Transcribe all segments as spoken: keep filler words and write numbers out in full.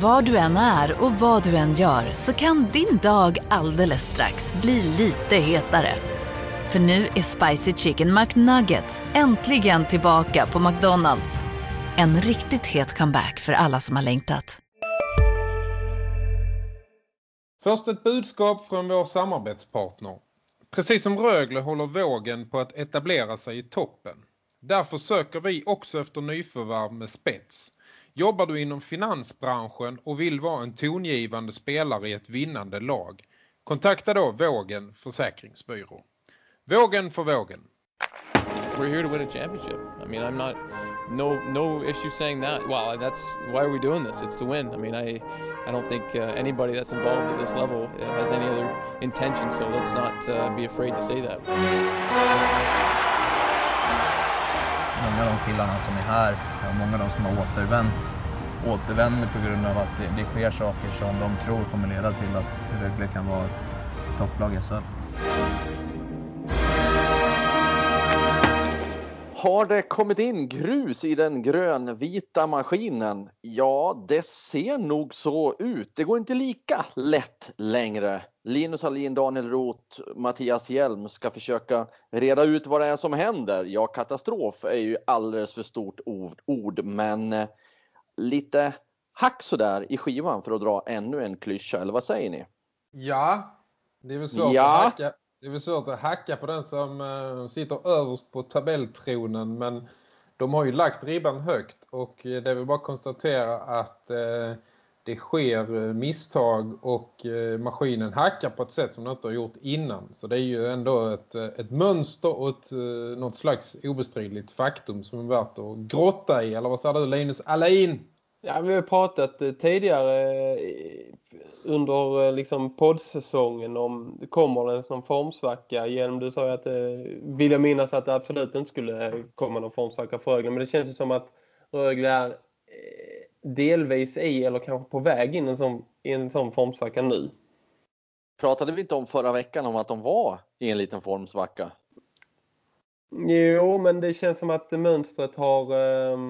Var du än är och vad du än gör så kan din dag alldeles strax bli lite hetare. För nu är Spicy Chicken McNuggets äntligen tillbaka på McDonald's. En riktigt het comeback för alla som har längtat. Först ett budskap från vår samarbetspartner. Precis som Rögle håller vågen på att etablera sig i toppen. Därför söker vi också efter nyförvärv med spets. Jobbar du inom finansbranschen och vill vara en tongivande spelare i ett vinnande lag? Kontakta då Vågen Försäkringsbyrå. Vågen för vågen. We're here to win a championship. I mean, I'm not no no issue saying that. Well, that's why are we doing this? It's to win. I mean, I I don't think uh, anybody that's involved at this level has any other intention, so let's not uh, be afraid to say that. Många av de killarna som är här, och många av de som har återvänt, återvänder på grund av att det, det sker saker som de tror kommer leda till att Rögle kan vara topplag i S H L. Har det kommit in grus i den grönvita maskinen? Ja, det ser nog så ut. Det går inte lika lätt längre. Linus Hallin, Daniel Roth, Mattias Hjelm ska försöka reda ut vad det är som händer. Ja, katastrof är ju alldeles för stort ord, men lite hack sådär i skivan för att dra ännu en klyscha. Eller vad säger ni? Ja, det är väl svårt ja. att hacka. Det är väl svårt att hacka på den som uh, sitter överst på tabelltronen, men de har ju lagt ribban högt och det är väl bara att konstatera att uh, det sker misstag och uh, maskinen hackar på ett sätt som den inte har gjort innan. Så det är ju ändå ett, ett mönster och ett, uh, något slags obestridligt faktum som är värt att grotta i. Eller vad säger du, Linus Allain? Ja, vi har pratat tidigare under liksom poddsäsongen om det kommer en sån formsvacka. Genom du sa ju att vill jag minnas att det absolut inte skulle komma någon formsvacka för Rögle. Men det känns ju som att Rögle är delvis i eller kanske på väg in en sån, i en sån formsvacka nu. Pratade vi inte om förra veckan om att de var i en liten formsvacka? Jo, men det känns som att mönstret har eh,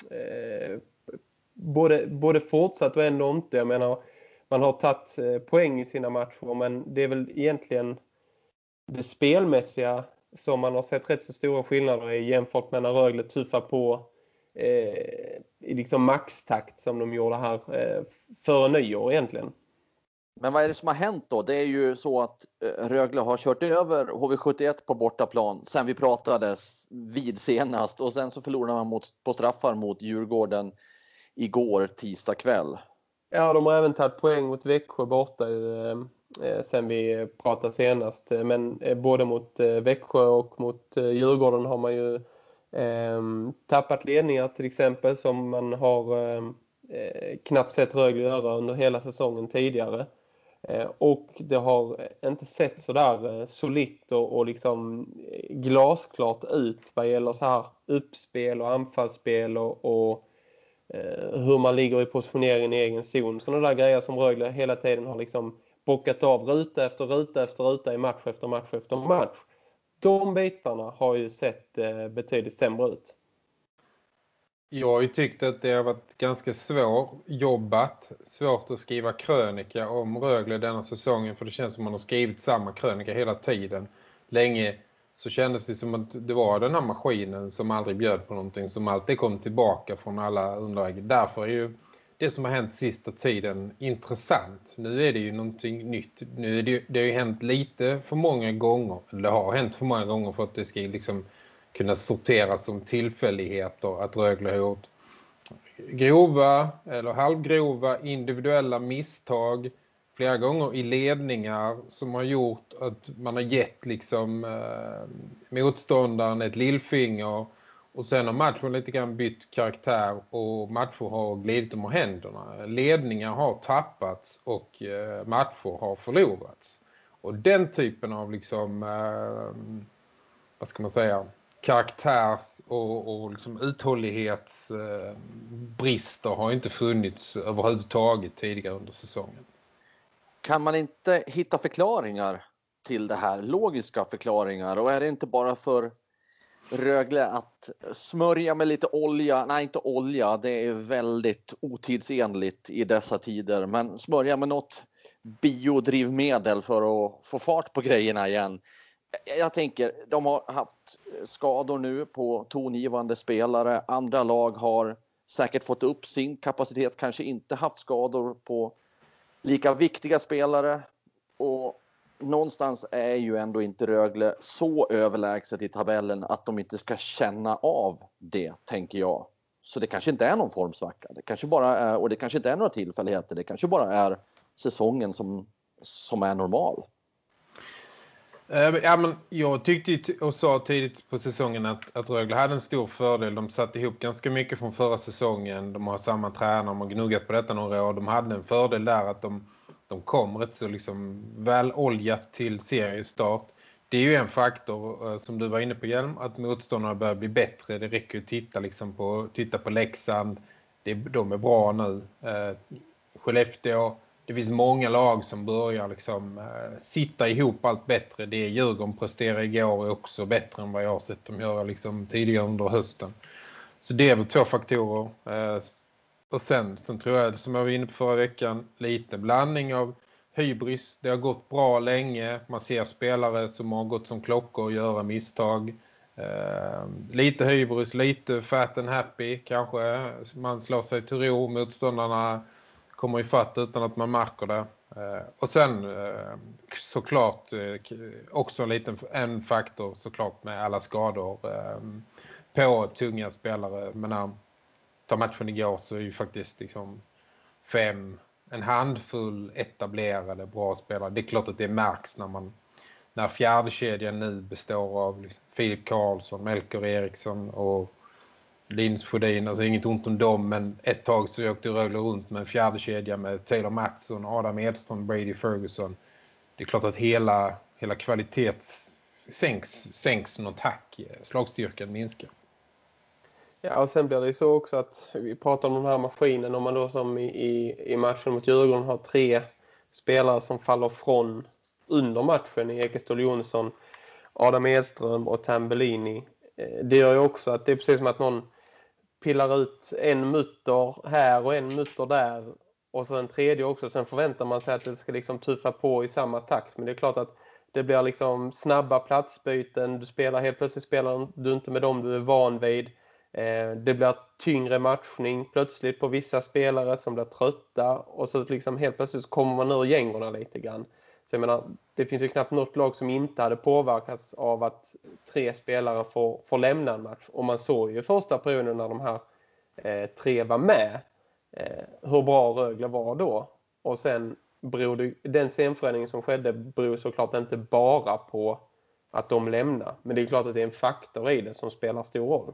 både, både fortsatt och ändå inte. Jag menar, man har tagit poäng i sina matcher, men det är väl egentligen det spelmässiga som man har sett rätt så stora skillnader i jämfört med när Rögle tuffar på eh, i liksom maxtakt som de gjorde här eh, före nyår egentligen. Men vad är det som har hänt då? Det är ju så att Rögle har kört över H V sjuttioett på bortaplan sen vi pratades vid senast, och sen så förlorar man mot, på straffar mot Djurgården igår tisdag kväll. Ja, de har även tagit poäng mot Växjö borta eh, sen vi pratade senast. Men eh, både mot eh, Växjö och mot eh, Djurgården har man ju eh, tappat ledningar till exempel, som man har eh, knappt sett Rögle göra under hela säsongen tidigare. Eh, och det har inte sett så där eh, solitt och, och liksom glasklart ut vad gäller så här uppspel och anfallsspel och, och hur man ligger i positioneringen i egen zon. Sådana där grejer som Rögle hela tiden har liksom bockat av ruta efter ruta efter ruta i match efter match efter match. De bitarna har ju sett eh, betydligt sämre ut. Jag har ju tyckt att det har varit ganska svårt jobbat, svårt att skriva krönika om Rögle denna säsongen, för det känns som man har skrivit samma krönika hela tiden. Länge så kändes det som att det var den här maskinen som aldrig bjöd på någonting, som alltid kom tillbaka från alla underläge. Därför är ju det som har hänt sista tiden intressant. Nu är det ju någonting nytt. Nu är det, det har ju hänt lite för många gånger. Det har hänt för många gånger för att det ska liksom kunna sorteras som tillfälligheter. Att Rögle har gjort grova eller halvgrova individuella misstag flera gånger i ledningar som har gjort att man har gett liksom eh, motståndaren ett lillfinger, och sen har matchen lite grann bytt karaktär och matcher har glidit om händerna. Ledningar har tappats och eh, matcher har förlorats. Och den typen av liksom eh, vad ska man säga, karaktärs- och, och liksom uthållighetsbrister eh, har inte funnits överhuvudtaget tidigare under säsongen. Kan man inte hitta förklaringar till det här? Logiska förklaringar? Och är det inte bara för Rögle att smörja med lite olja, nej inte olja, det är väldigt otidsenligt i dessa tider, men smörja med något biodrivmedel för att få fart på grejerna igen. Jag tänker, de har haft skador nu på tongivande spelare, andra lag har säkert fått upp sin kapacitet, kanske inte haft skador på lika viktiga spelare, och någonstans är ju ändå inte Rögle så överlägset i tabellen att de inte ska känna av det, tänker jag. Så det kanske inte är någon formsvacka. Det kanske bara är, och det kanske inte är några tillfälligheter. Det kanske bara är säsongen som, som är normal. Ja, men jag tyckte och sa tidigt på säsongen att, att Rögle hade en stor fördel. De satte ihop ganska mycket från förra säsongen. De har samma tränare, de har gnuggat på detta några år. De hade en fördel där att de De kom rätt så liksom väl oljat till seriestart. Det är ju en faktor eh, som du var inne på, Hjelm, att motståndarna börjar bli bättre. Det räcker ju att titta, liksom på, titta på Leksand. Det, de är bra nu. Eh, Skellefteå. Det finns många lag som börjar liksom, eh, sitta ihop allt bättre. Det är Djurgården presterade igår också bättre än vad jag har sett dem göra liksom, tidigare under hösten. Så det är väl två faktorer. Eh, Och sen, sen tror jag, som jag var inne på förra veckan, lite blandning av hybris. Det har gått bra länge. Man ser spelare som har gått som klockor och göra misstag. Eh, lite hybris, lite fat and happy kanske. Man slår sig till ro. Motståndarna kommer i fatt utan att man märker det. Eh, och sen eh, såklart eh, också en liten en faktor såklart med alla skador eh, på tunga spelare. Men när ta matchen igår så är ju faktiskt liksom fem, en handfull etablerade bra spelare. Det är klart att det märks när man när fjärdekedjan nu består av liksom Filip Karlsson, Melker Eriksson och Linus Sjödin. Alltså inget ont om dem, men ett tag så åkte Rögle runt med en fjärdekedja med Taylor Mattsson, Adam Edström, Brady Ferguson. Det är klart att hela, hela kvalitets sänks, sänks något hack. Slagstyrkan minskar. Ja, och sen blir det ju så också att vi pratar om den här maskinen. Om man då som i, i, i matchen mot Djurgården har tre spelare som faller från under matchen i Ekestål Jonsson, Adam Edström och Tambellini. Det gör ju också att det är precis som att någon pillar ut en mutter här och en mutter där och så en tredje också. Sen förväntar man sig att det ska liksom tuffa på i samma takt. Men det är klart att det blir liksom snabba platsbyten. Du spelar helt plötsligt spelar du inte med dem du är van vid. Det blir tyngre matchning plötsligt på vissa spelare som blir trötta och så liksom helt plötsligt kommer man ur gängorna lite grann. Så jag menar, det finns ju knappt något lag som inte hade påverkats av att tre spelare får, får lämna en match. Och man såg ju första perioden när de här eh, tre var med eh, hur bra Rögle var då. Och sen beror det, den scenförändringen som skedde beror såklart inte bara på att de lämnar. Men det är klart att det är en faktor i det som spelar stor roll.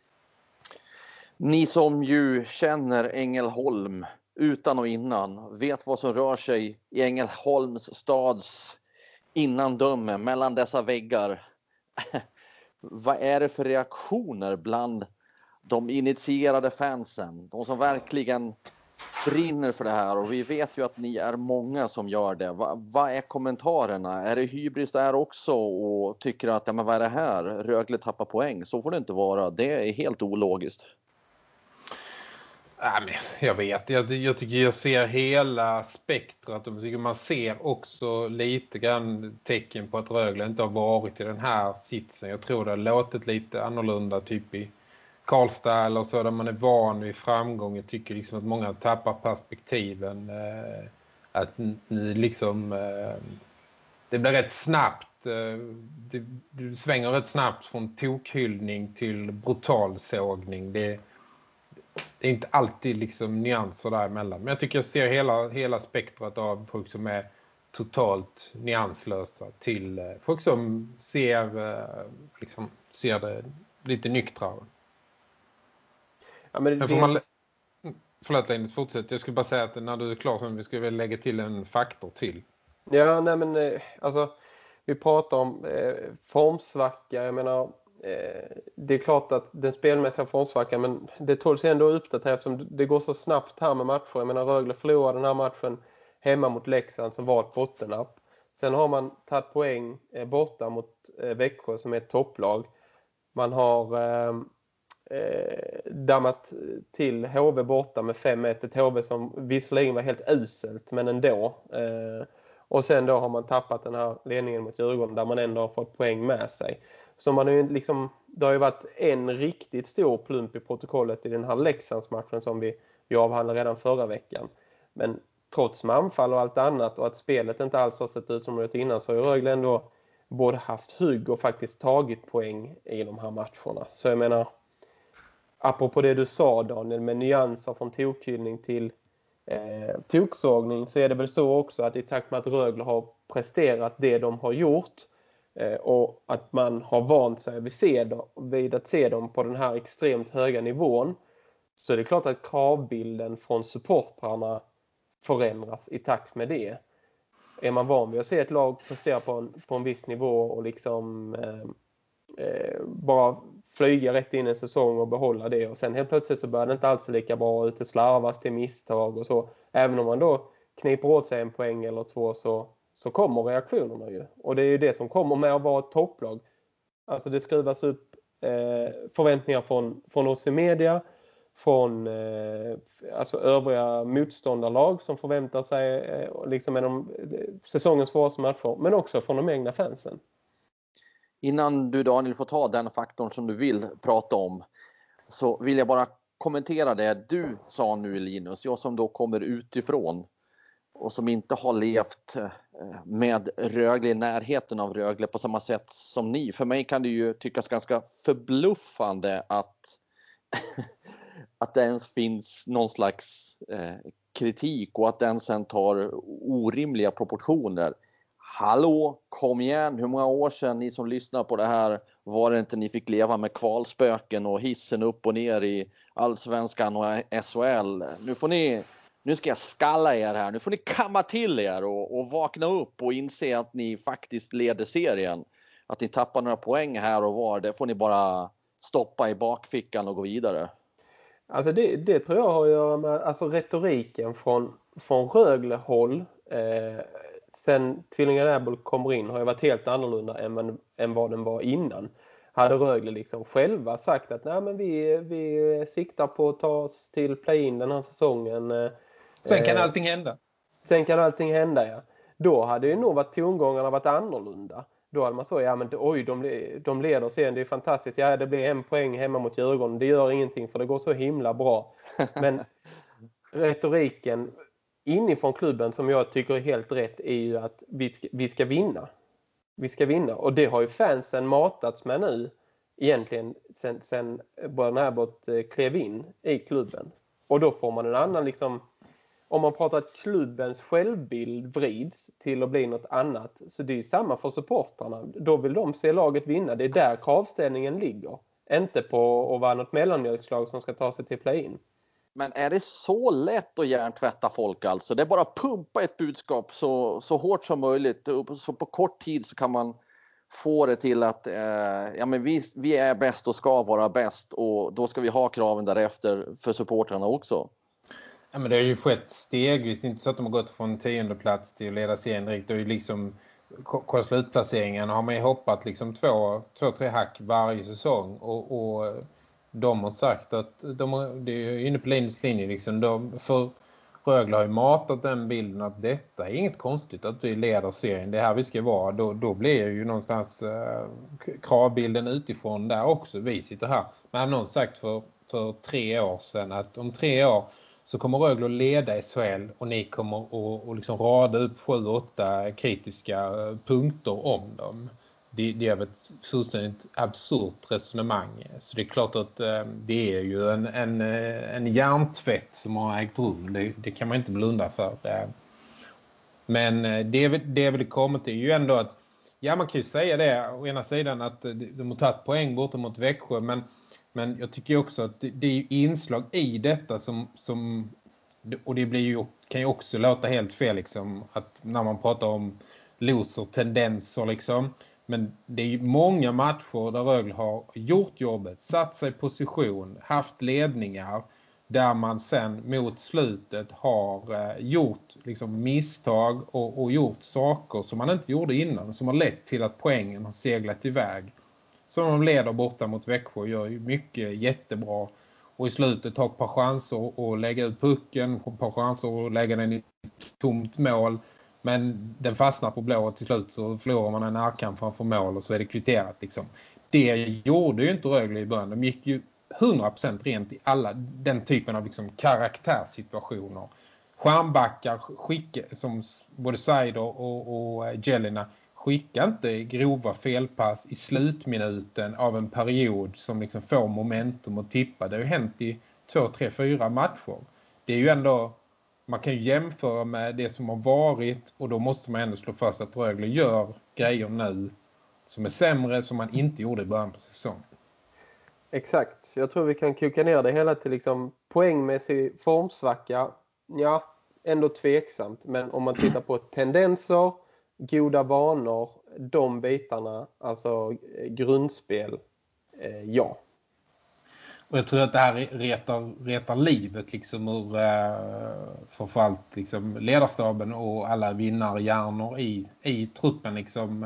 Ni som ju känner Ängelholm utan och innan vet vad som rör sig i Ängelholms stads innandöme mellan dessa väggar. Vad är det för reaktioner bland de initierade fansen? De som verkligen brinner för det här, och vi vet ju att ni är många som gör det. Va, vad är kommentarerna? Är det hybris där också och tycker att ja, men vad är det här? Rögle tappar poäng. Så får det inte vara. Det är helt ologiskt. Ja, men jag vet, jag, jag tycker jag ser hela spektrat och man ser också lite grann tecken på att Rögle inte har varit i den här sitsen. Jag tror det har låtit lite annorlunda typ i Karlstad eller så, där man är van vid framgång. Jag tycker liksom att många tappar perspektiven. Eh, att ni liksom eh, det blir rätt snabbt. Eh, det, det svänger rätt snabbt från tokhyllning till brutal sågning. Det Det är inte alltid liksom nyanser däremellan. Men jag tycker jag ser hela, hela spektrat av folk som är totalt nyanslösa till folk som ser, liksom, ser det lite nyktrare. Ja, men det, men får man, förlåt Linus, fortsätt. Jag skulle bara säga att när du är klar så vi skulle väl lägga till en faktor till. Ja, nej men alltså vi pratar om eh, formsvacka. Jag menar, det är klart att den spelmässiga formsvackan, men det tåls ändå uppdatera eftersom det går så snabbt här med matcher. Jag menar, Rögle förlorade den här matchen hemma mot Leksand som var ett bottennapp. Sen har man tagit poäng borta mot Växjö som är ett topplag. Man har eh, eh, dammat till H V borta med fem ett. Ett H V som visserligen var helt uselt, men ändå. Eh, och sen då har man tappat den här ledningen mot Djurgården där man ändå har fått poäng med sig. Så man har ju liksom, det har ju varit en riktigt stor plump i protokollet i den här Leksandsmatchen som vi, vi avhandlade redan förra veckan. Men trots med anfall och allt annat och att spelet inte alls har sett ut som det gjort innan, så har ju Rögle ändå både haft hugg och faktiskt tagit poäng i de här matcherna. Så jag menar, apropå det du sa Daniel, med nyanser från tokhyllning till eh, toksågning, så är det väl så också att i takt med att Rögle har presterat det de har gjort eh, och att man har vant sig vid, se dem, vid att se dem på den här extremt höga nivån, så är det klart att kravbilden från supportrarna förändras i takt med det. Är man van vid att se ett lag prestera på en, på en viss nivå och liksom eh, eh, bara flyga rätt in i en säsong och behålla det, och sen helt plötsligt så börjar det inte alls lika bra ut, det slarvas till misstag och så. Även om man då kniper åt sig en poäng eller två, så, så kommer reaktionerna ju. Och det är ju det som kommer med att vara ett topplag. Alltså det skruvas upp eh, förväntningar från, från oss i media, från eh, alltså övriga motståndarlag som förväntar sig eh, liksom en av säsongens svåraste matcher, men också från de egna fansen. Innan du Daniel får ta den faktorn som du vill prata om, så vill jag bara kommentera det du sa nu Linus. Jag som då kommer utifrån och som inte har levt med Rögle i närheten av Rögle på samma sätt som ni. För mig kan det ju tyckas ganska förbluffande att att det ens finns någon slags eh, kritik och att den sen tar orimliga proportioner. Hallå, kom igen, hur många år sedan ni som lyssnar på det här var det inte ni fick leva med kvalspöken och hissen upp och ner i Allsvenskan och S H L. Nu får ni, nu ska jag skalla er här, nu får ni kamma till er och, och vakna upp och inse att ni faktiskt leder serien. Att ni tappar några poäng här och var, det får ni bara stoppa i bakfickan och gå vidare. Alltså det, det tror jag har att göra med alltså retoriken från, från Rögle-håll. Eh, sen Tvillingarna Ärbol kommer in har ju varit helt annorlunda än, man, än vad den var innan. Hade Rögle liksom själva sagt att nej, men vi, vi siktar på att ta oss till play-in den här säsongen. Eh, sen kan allting hända. Sen kan allting hända, ja. Då hade ju nog varit tongångarna varit annorlunda. Då hade man så, ja men oj, de, de leder sen, det är fantastiskt. Ja, det blir en poäng hemma mot Djurgården. Det gör ingenting för det går så himla bra. Men retoriken inifrån klubben som jag tycker är helt rätt är ju att vi, vi ska vinna. Vi ska vinna. Och det har ju fansen matats med nu egentligen sen, sen Björn Herbert klev in i klubben. Och då får man en annan liksom, om man pratar att klubbens självbild vrids till att bli något annat, så det är ju samma för supportrarna. Då vill de se laget vinna. Det är där kravställningen ligger. Inte på att vara något mellanmjölkslag som ska ta sig till play-in. Men är det så lätt att hjärntvätta folk alltså? Det är bara att pumpa ett budskap så, så hårt som möjligt. Så på kort tid så kan man få det till att eh, ja, men vi, vi är bäst och ska vara bäst. Och då ska vi ha kraven därefter för supportrarna också. Ja, men det har ju skett stegvis. Det är inte så att de har gått från tionde plats till att leda serien direkt. Det är ju liksom, kolla slutplaceringen har man ju hoppat liksom två, två, tre hack varje säsong. Och, och de har sagt att de har, det är inne på Linus linje liksom. De, för Rögle har ju matat den bilden att detta är inget konstigt att vi leder serien. Det är här vi ska vara. Då, då blir ju någonstans eh, kravbilden utifrån där också. Vi sitter här. Men hade någon sagt för, för tre år sedan att om tre år så kommer Rögle att leda S H L och ni kommer att och liksom rada upp sju åtta kritiska punkter om dem. Det, det är ett fullständigt absurt resonemang. Så det är klart att eh, det är ju en, en, en hjärntvätt som har ägt rum. Det, det kan man inte blunda för. Men det, det väl kommer till är ju ändå att, ja man kan ju säga det å ena sidan att de har tagit poäng borta mot Växjö, men Men jag tycker också att det, det är inslag i detta som, som och det blir ju, kan ju också låta helt fel liksom, att när man pratar om loser tendenser liksom. Men det är ju många matcher där Rögle har gjort jobbet, satt sig i position, haft ledningar där man sen mot slutet har eh, gjort liksom, misstag och, och gjort saker som man inte gjorde innan, som har lett till att poängen har seglat iväg. som de leder borta mot Växjö gör ju mycket jättebra. Och i slutet har ett par chanser att lägga ut pucken, ett par chanser att lägga den i tomt mål. Men den fastnar på blå och till slut så förlorar man en närkamp framför mål och så är det kvitterat liksom. Det gjorde ju inte Rögle i början. De gick ju hundra procent rent i alla den typen av liksom karaktärssituationer. Skärmbackar skicka, som både Seider och, och Jelena skickar inte grova felpass i slutminuten av en period som liksom får momentum och tippa. Det har ju hänt i två, tre, fyra matcher. Det är ju ändå, man kan ju jämföra med det som har varit och då måste man ändå slå fast att Rögle gör grejer nu som är sämre som man inte gjorde i början på säsongen. Exakt. Jag tror vi kan koka ner det hela till liksom poängmässig formsvacka. Ja, ändå tveksamt. Men om man tittar på tendenser, goda vanor, de bitarna, alltså grundspel, eh, ja. Och jag tror att det här retar, retar livet liksom ur eh, framförallt liksom ledarstaben och alla vinnarhjärnor i, i truppen liksom.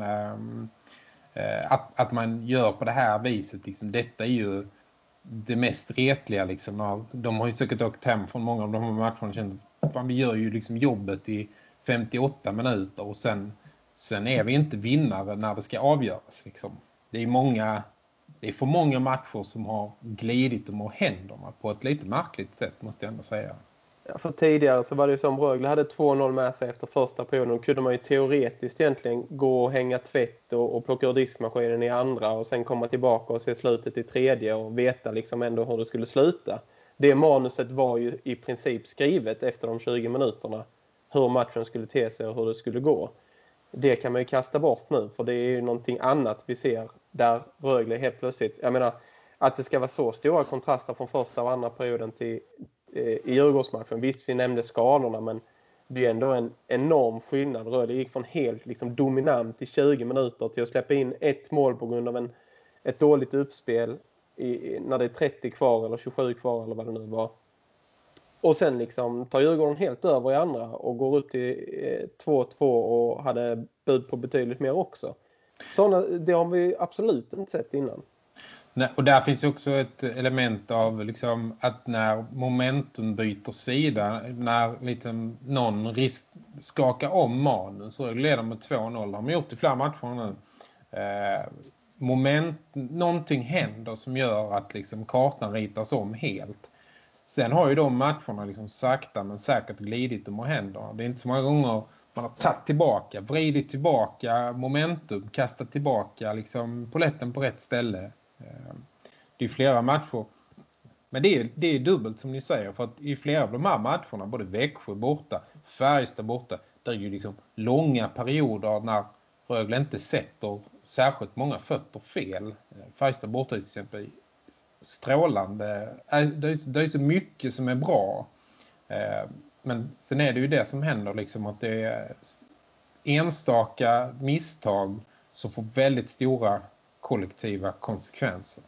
Eh, att, att man gör på det här viset liksom. Detta är ju det mest retliga liksom. De har ju säkert åkt hem från många av de här matcherna och känt att fan, vi gör ju liksom jobbet i femtioåtta minuter och sen, sen är vi inte vinnare när det ska avgöras liksom. Det är många Det är för många matcher som har glidit dem och händerna på ett lite märkligt sätt, måste jag ändå säga. Ja, för tidigare så var det ju som Rögle hade två noll med sig efter första perioden. Då kunde man ju teoretiskt egentligen gå och hänga tvätt och, och plocka ur diskmaskinen i andra och sen komma tillbaka och se slutet i tredje och veta liksom ändå hur det skulle sluta. Det manuset var ju i princip skrivet efter de tjugo minuterna hur matchen skulle te sig och hur det skulle gå. Det kan man ju kasta bort nu, för det är ju någonting annat vi ser där Rögle helt plötsligt, jag menar att det ska vara så stora kontraster från första och andra perioden till eh, i Djurgårdsmatchen. Visst, vi nämnde skadorna, men det är ändå en enorm skillnad. Rögle gick från helt liksom dominant i tjugo minuter till att släppa in ett mål på grund av en, ett dåligt uppspel i, när det är trettio kvar eller tjugosju kvar eller vad det nu var. Och sen liksom tar Djurgården helt över i andra och går upp till eh, två två och hade bud på betydligt mer också. Såna, det har vi absolut inte sett innan. Nej, och där finns också ett element av liksom att när momentum byter sida, när liksom någon risk skakar om manus så leder med två noll. De har gjort i flera matcher nu. Eh, moment, någonting händer som gör att liksom kartan ritas om helt. Sen har ju de matcherna liksom sakta men säkert glidit om och händer. Det är inte så många gånger man har tagit tillbaka, vridit tillbaka momentum, kastat tillbaka liksom poletten på rätt ställe. Det är flera matcher. Men det är, det är dubbelt som ni säger, för att i flera av de här matcherna, både Växjö borta, Färjestad borta, där är ju liksom långa perioder när Rögle inte sätter särskilt många fötter fel. Färjestad borta till exempel strålande. Det är, det är så mycket som är bra. Men sen är det ju det som händer liksom, att det är enstaka misstag som får väldigt stora kollektiva konsekvenser.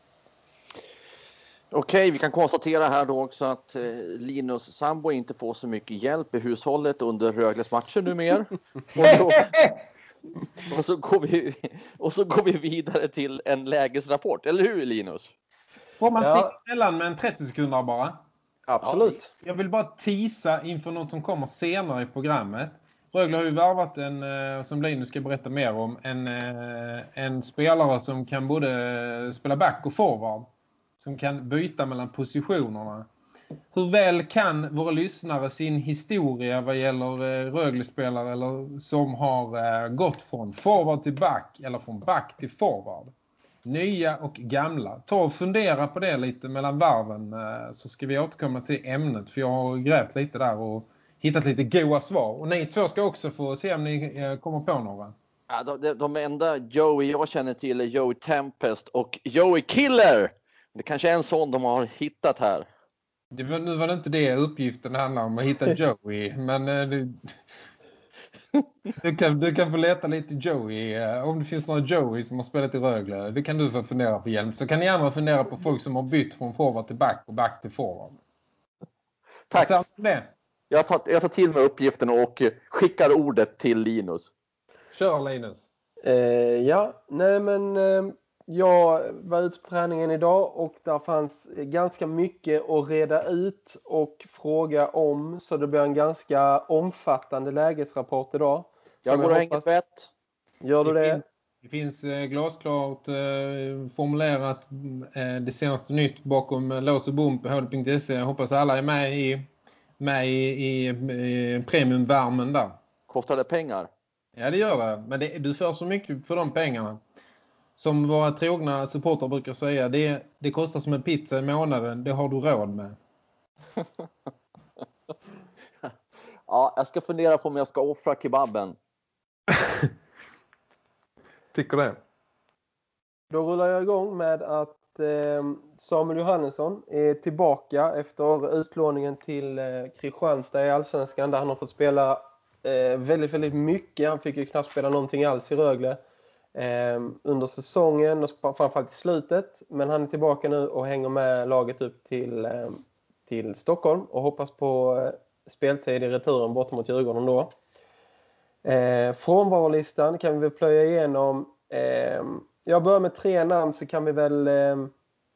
Okej, vi kan konstatera här då också att Linus sambo inte får så mycket hjälp i hushållet under Rögles matcher numera. Och så, och, så går vi, och så går vi vidare till en lägesrapport, eller hur Linus? Får man sticka ja. Mellan med en trettio sekunder bara? Absolut. Jag vill bara teasa inför något som kommer senare i programmet. Rögle har ju värvat en, som Linus ska berätta mer om, en, en spelare som kan både spela back och forward. Som kan byta mellan positionerna. Hur väl kan våra lyssnare sin historia vad gäller Rögle-spelare eller som har gått från forward till back eller från back till forward? Nya och gamla. Ta och fundera på det lite mellan varven, så ska vi återkomma till ämnet, för jag har grävt lite där och hittat lite goda svar. Och ni två ska också få se om ni kommer på några. Ja, de, de enda Joey jag känner till är Joey Tempest och Joey Killer. Det kanske är en sån de har hittat här. Det var, nu var det inte det uppgiften handlar om, att hitta Joey. Men det, du, kan, du kan få leta lite Joey. Om det finns några Joey som har spelat i Rögle, det kan du få fundera på hjälp. Så kan ni andra fundera på folk som har bytt från forward till back och back till forward. Tack. Jag tar, jag tar till mig uppgiften och skickar ordet till Linus. Kör Linus. Eh, ja, nej men... Eh... Jag var ute på träningen idag och där fanns ganska mycket att reda ut och fråga om. Så det blir en ganska omfattande lägesrapport idag. Jag går och hänger tvätt. Gör du det? Det finns glasklart eh, formulerat eh, det senaste nytt bakom lås och bom på h d punkt se. Jag hoppas alla är med i, med i, i, i premiumvärmen där. Kostar det pengar? Ja, det gör det. Men det, du får så mycket för de pengarna. Som våra trogna supportrar brukar säga, det, det kostar som en pizza i månaden. Det har du råd med. Ja, jag ska fundera på om jag ska offra kebaben. Tycker det. Då rullar jag igång med att eh, Samuel Johannesson är tillbaka efter utlåningen till eh, Kristianstad i Allsvenskan, där han har fått spela eh, väldigt, väldigt mycket. Han fick ju knappt spela någonting alls i Rögle eh, under säsongen och framförallt i slutet. Men han är tillbaka nu och hänger med laget upp till, eh, till Stockholm och hoppas på eh, speltid i returen borta mot Djurgården då. Eh, frånvarolistan kan vi väl plöja igenom. Eh, jag börjar med tre namn, så kan vi väl eh,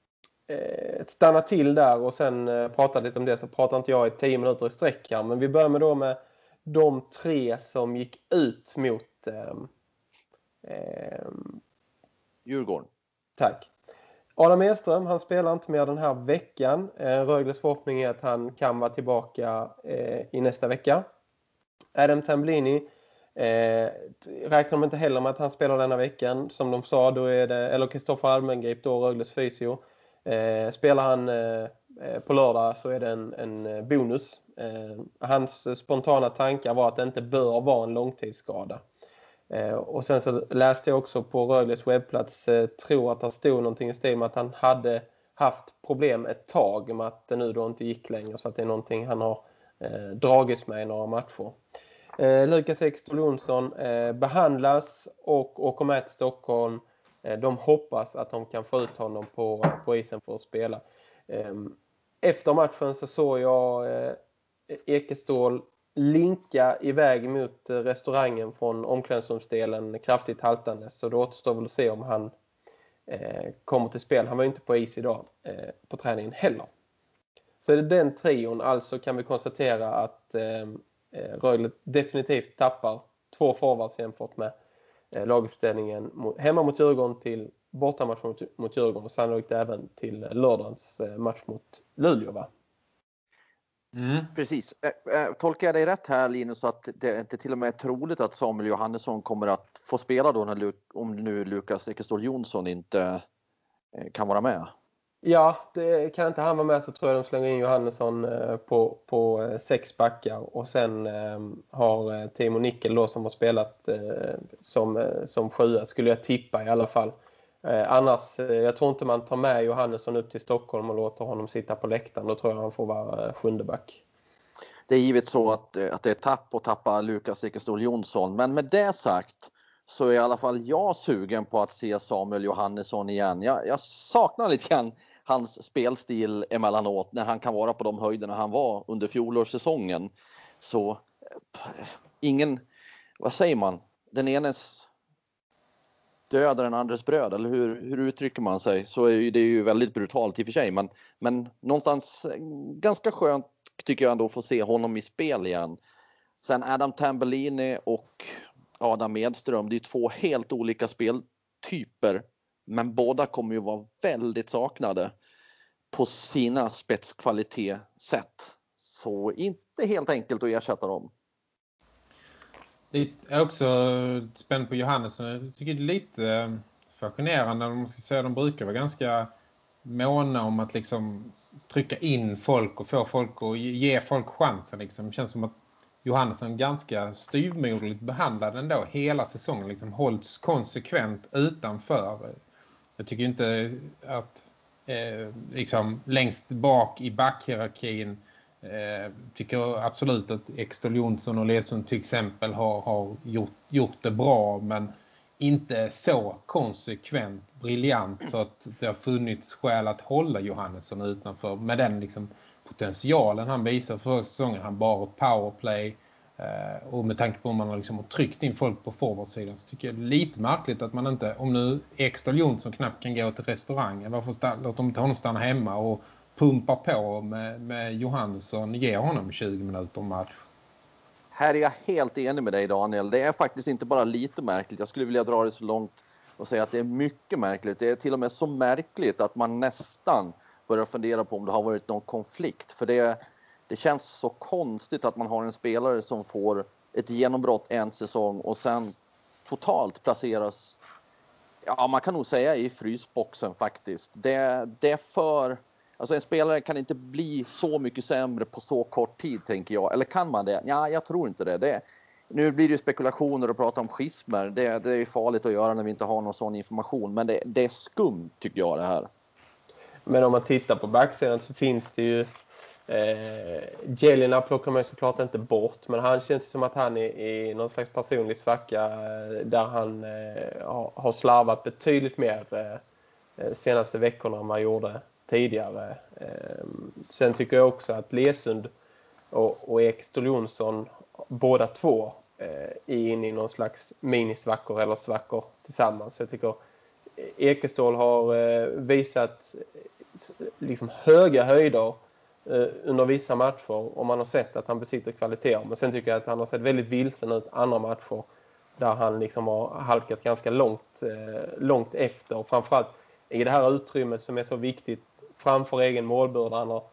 stanna till där och sen eh, prata lite om det. Så pratar inte jag i tio minuter i sträck här. Men vi börjar med då med de tre som gick ut mot eh, eh, Djurgården. Tack. Adam Edström, han spelar inte mer den här veckan. Eh, Rögles förhoppning är att han kan vara tillbaka eh, i nästa vecka. Adam Tambellini Eh, räknar de inte heller med att han spelar denna veckan. Som de sa, då är det, eller Kristoffer Almengrip då, Rögles fysio. Eh, spelar han eh, på lördag så är det en, en bonus. Eh, hans spontana tankar var att det inte bör vara en långtidsskada. Eh, och sen så läste jag också på Rögles webbplats, eh, tror att det stod någonting i stil med att han hade haft problem ett tag med att det nu då inte gick längre. Så att det är någonting han har eh, dragits med i några matcher. Eh, Lukas Ekstol Jonsson eh, behandlas och åker med till Stockholm. Eh, de hoppas att de kan få ut honom på, på isen för att spela. Eh, efter matchen så såg jag eh, Ekestål linka iväg mot eh, restaurangen från omklädningsrumsdelen kraftigt haltande. Så det återstår väl att se om han eh, kommer till spel. Han var ju inte på is idag eh, på träningen heller. Så är det den trion. Alltså kan vi konstatera att eh, Rögle definitivt tappar två forwards jämfört med eh, laguppställningen mot, hemma mot Djurgården till bortamatch mot, mot Djurgården och sannolikt även till lördagens eh, match mot Luleå, va? Mm. Precis. Äh, tolkar jag dig rätt här, Linus, att det inte till och med är troligt att Samuel Johannesson kommer att få spela då när, om nu Lukas Ekestål Jonsson inte eh, kan vara med? Ja, det kan inte han vara med så tror jag de slänger in Johannesson på, på sex backar. Och sen eh, har Timo Nickel då som har spelat eh, som, som sjua, skulle jag tippa i alla fall. Eh, annars, eh, jag tror inte man tar med Johannesson upp till Stockholm och låter honom sitta på läktaren. Då tror jag han får vara eh, sjunde back. Det är givet så att, att det är tapp att tappa Lukas Ekestål Jonsson. Men med det sagt så är i alla fall jag sugen på att se Samuel Johannesson igen. Jag, jag saknar lite grann hans spelstil emellanåt när han kan vara på de höjderna han var under fjolårssäsongen. Så ingen, vad säger man, den enes död är den andres bröd, eller hur, hur uttrycker man sig? Så är det ju väldigt brutalt i och för sig, men, men någonstans ganska skönt tycker jag ändå att få se honom i spel igen. Sen Adam Tambellini och Adam Edström, det är två helt olika speltyper. Men båda kommer ju vara väldigt saknade på sina spetskvalitet-sätt. Så inte helt enkelt att ersätta dem. Det är också spänd på Johannesson. Jag tycker det är lite fascinerande. De, måste säga, de brukar vara ganska måna om att liksom trycka in folk och få folk och ge folk chansen. Liksom. Det känns som att Johannesson ganska styvmoderligt behandlad ändå hela säsongen. Liksom hålls konsekvent utanför. Jag tycker inte att eh, liksom, längst bak i backhierarkin eh, tycker absolut att Ekstål Jonsson och Ledsson till exempel har, har gjort, gjort det bra, men inte så konsekvent briljant så att det har funnits skäl att hålla Johannesson utanför med den liksom, potentialen han visar för säsongen. Han bara powerplay, Eh, och med tanke på om man har liksom tryckt in folk på forwardsidan så tycker jag det är lite märkligt att man inte, om nu Ekstad Jonsson knappt kan gå till restaurangen, varför stanna, låter de inte honom stanna hemma och pumpa på med, med Johannesson, ge honom tjugo minuter match. Här är jag helt enig med dig, Daniel. Det är faktiskt inte bara lite märkligt. Jag skulle vilja dra det så långt och säga att det är mycket märkligt. Det är till och med så märkligt att man nästan börjar fundera på om det har varit någon konflikt. För det, det känns så konstigt att man har en spelare som får ett genombrott en säsong och sen totalt placeras, ja, man kan nog säga i frysboxen faktiskt. Det, det är för... Alltså en spelare kan inte bli så mycket sämre på så kort tid, tänker jag. Eller kan man det? Ja, jag tror inte det. det nu blir det ju spekulationer och prata om schismer. Det, det är farligt att göra när vi inte har någon sån information. Men det, det är skumt, tycker jag, det här. Men om man tittar på backsidan så finns det ju... Eh, Jelena plockar man såklart inte bort. Men han känns som att han är i någon slags personlig svacka. Där han eh, har, har slarvat betydligt mer eh, senaste veckorna än man gjorde tidigare. Sen tycker jag också att Lesund och, och Ekstad Jonsson båda två är inne i någon slags minisvackor eller svackor tillsammans. Jag tycker Ekestål har visat liksom höga höjder under vissa matcher och man har sett att han besitter kvaliteter. Men sen tycker jag att han har sett väldigt vilsen ut andra matcher där han liksom har halkat ganska långt, långt efter. Och framförallt i det här utrymmet som är så viktigt framför egen målbur, han har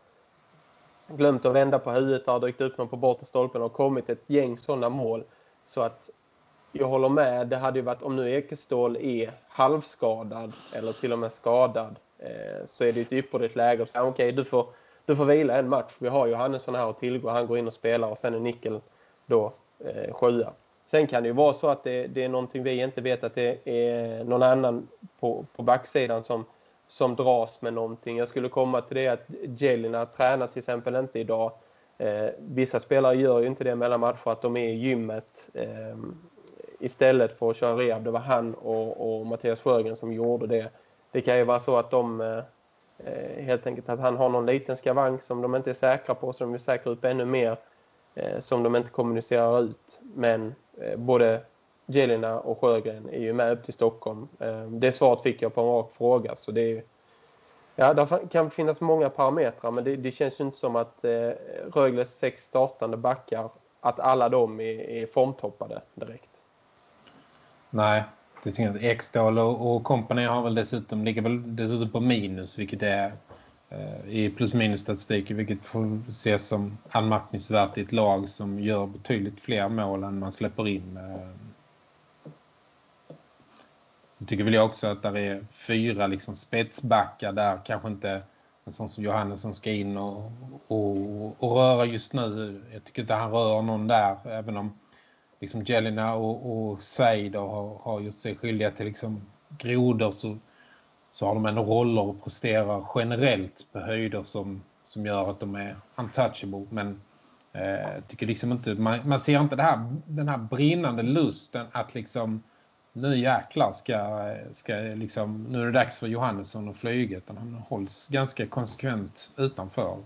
glömt att vända på huvudet, har dykt upp någon på bortre stolpen och kommit ett gäng sådana mål. Så att jag håller med, det hade ju varit, om nu Ekestål är halvskadad eller till och med skadad, eh, så är det ett ypperligt läge att säga okej, okay, du får du får vila en match. Vi har Johannesson här att tillgå, han går in och spelar och sen är Nickel då eh, sjua. Sen kan det ju vara så att det, det är någonting vi inte vet, att det är någon annan på, på backsidan som som dras med någonting. Jag skulle komma till det att Jelena tränar till exempel inte idag. Eh, vissa spelare gör ju inte det mellan matcher, att de är i gymmet eh, istället för att köra rehab. Det var han och, och Mattias Sjögren som gjorde det. Det kan ju vara så att de eh, helt enkelt att han har någon liten skavank som de inte är säkra på, så de vill säkra upp ännu mer eh, som de inte kommunicerar ut. Men eh, både Jelena och Sjögren är ju med upp till Stockholm. Det svaret fick jag på en rak fråga. Så det är, ja, det kan finnas många parametrar, men det, det känns ju inte som att eh, Rögles sex startande backar, att alla de är, är formtoppade direkt. Nej, det tycker jag inte. Ekstål och, och kompani har väl dessutom, ligger väl dessutom på minus, vilket är eh, i plus minus statistik, vilket får ses som anmärkningsvärt i ett lag som gör betydligt fler mål än man släpper in. Eh, Så tycker väl jag också att det är fyra liksom spetsbackar där, kanske inte en sån som Johannesson ska in och, och, och röra just nu. Jag tycker inte han rör någon där, även om liksom Jelena och, och Seid har, har gjort sig skyldiga till liksom grodor, så, så har de ändå roller och presterar generellt på höjder som, som gör att de är untouchable. Men eh, tycker liksom inte, man, man ser inte det här, den här brinnande lusten att liksom nu jäklar ska, ska liksom, nu är det dags för Johannesson och flyga, utan han hålls ganska konsekvent utanför.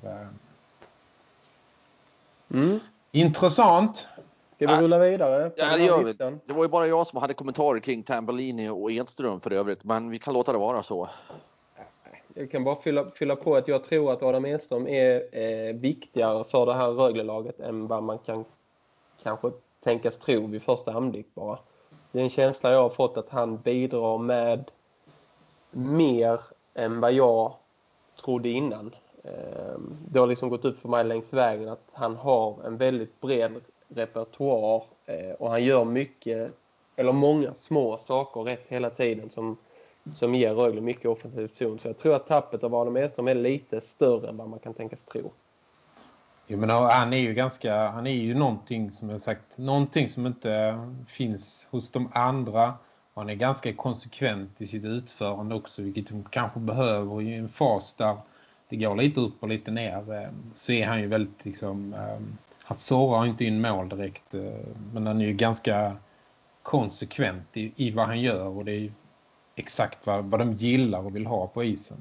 Mm. Intressant. Ska vi rulla vidare? Ja, det gör vi. Det var ju bara jag som hade kommentarer kring Tambellini och Edström för övrigt, men vi kan låta det vara så. Jag kan bara fylla, fylla på att jag tror att Adam Edström är eh, viktigare för det här Rögle-laget än vad man kan kanske tänkas tro vid första anblick bara. Det är en känsla jag har fått att han bidrar med mer än vad jag trodde innan. Det har liksom gått upp för mig längs vägen att han har en väldigt bred repertoar och han gör mycket, eller många små saker rätt hela tiden som, som ger Rögle mycket offensiv zon. Så jag tror att tappet av Adam Edström är lite större än vad man kan tänkas tro. Jo, men han är ju ganska, han är ju någonting som jag sagt, någonting som inte finns hos de andra. Och han är ganska konsekvent i sitt utförande också, vilket de kanske behöver i en fas där det går lite upp och lite ner. Så är han ju väldigt liksom, han sårar inte in mål direkt, men han är ju ganska konsekvent i, i vad han gör, och det är ju exakt vad, vad de gillar och vill ha på isen.